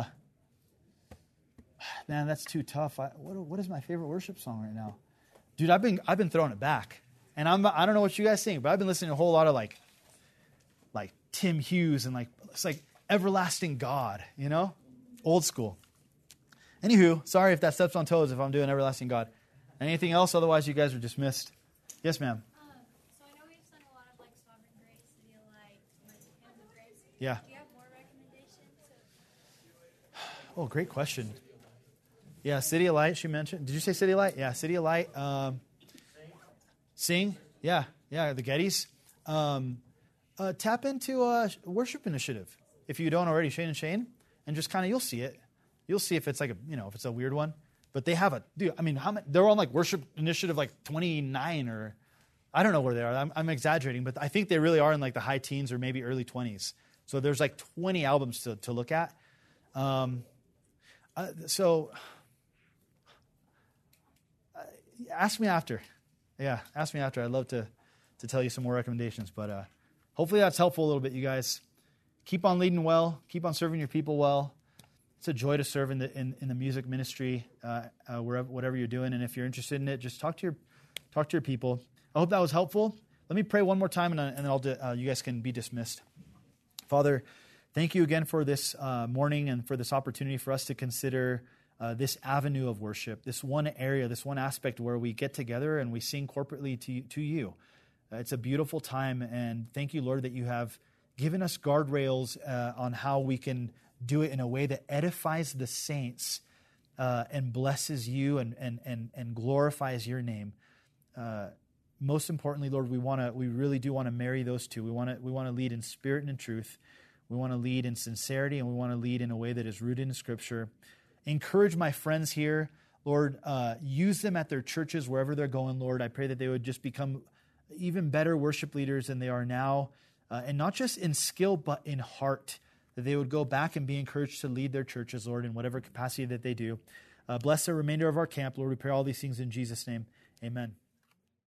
that's too tough. What is my favorite worship song right now? Dude, I've been throwing it back, and I don't know what you guys think, but I've been listening to a whole lot of like Tim Hughes and like it's like Everlasting God, you know, old school. Anywho, sorry if that steps on toes if I'm doing Everlasting God. Anything else? Otherwise, you guys are dismissed. Yes, ma'am. So I know we've sung a lot of like Sovereign Grace, City of Light, Hymns of Grace. Yeah. Do you have more recommendations? Oh, great question. Yeah, City of Light, she mentioned. Did you say City of Light? Yeah, City of Light. Sing. Yeah, the Gettys. Tap into a worship initiative. If you don't already, Shane and Shane, and just kind of, you'll see it. You'll see if it's like if it's a weird one. But they have how many, they're on like worship initiative like 29 or I don't know where they are. I'm exaggerating, but I think they really are in like the high teens or maybe early 20s. So there's like 20 albums to look at. Ask me after. Yeah, ask me after. I'd love to tell you some more recommendations. But hopefully that's helpful a little bit, you guys. Keep on leading well. Keep on serving your people well. It's a joy to serve in the music ministry, whatever you're doing. And if you're interested in it, just talk to your people. I hope that was helpful. Let me pray one more time, and then you guys can be dismissed. Father, thank you again for this morning and for this opportunity for us to consider this avenue of worship, this one area, this one aspect where we get together and we sing corporately to you. It's a beautiful time, and thank you, Lord, that you have given us guardrails on how we can do it in a way that edifies the saints and blesses you and glorifies your name. Most importantly, Lord, we really do want to marry those two. We want to lead in spirit and in truth. We want to lead in sincerity, and we want to lead in a way that is rooted in Scripture. Encourage my friends here, Lord. Use them at their churches wherever they're going, Lord. I pray that they would just become even better worship leaders than they are now, and not just in skill, but in heart. That they would go back and be encouraged to lead their churches, Lord, in whatever capacity that they do. Bless the remainder of our camp, Lord. We pray all these things in Jesus' name. Amen.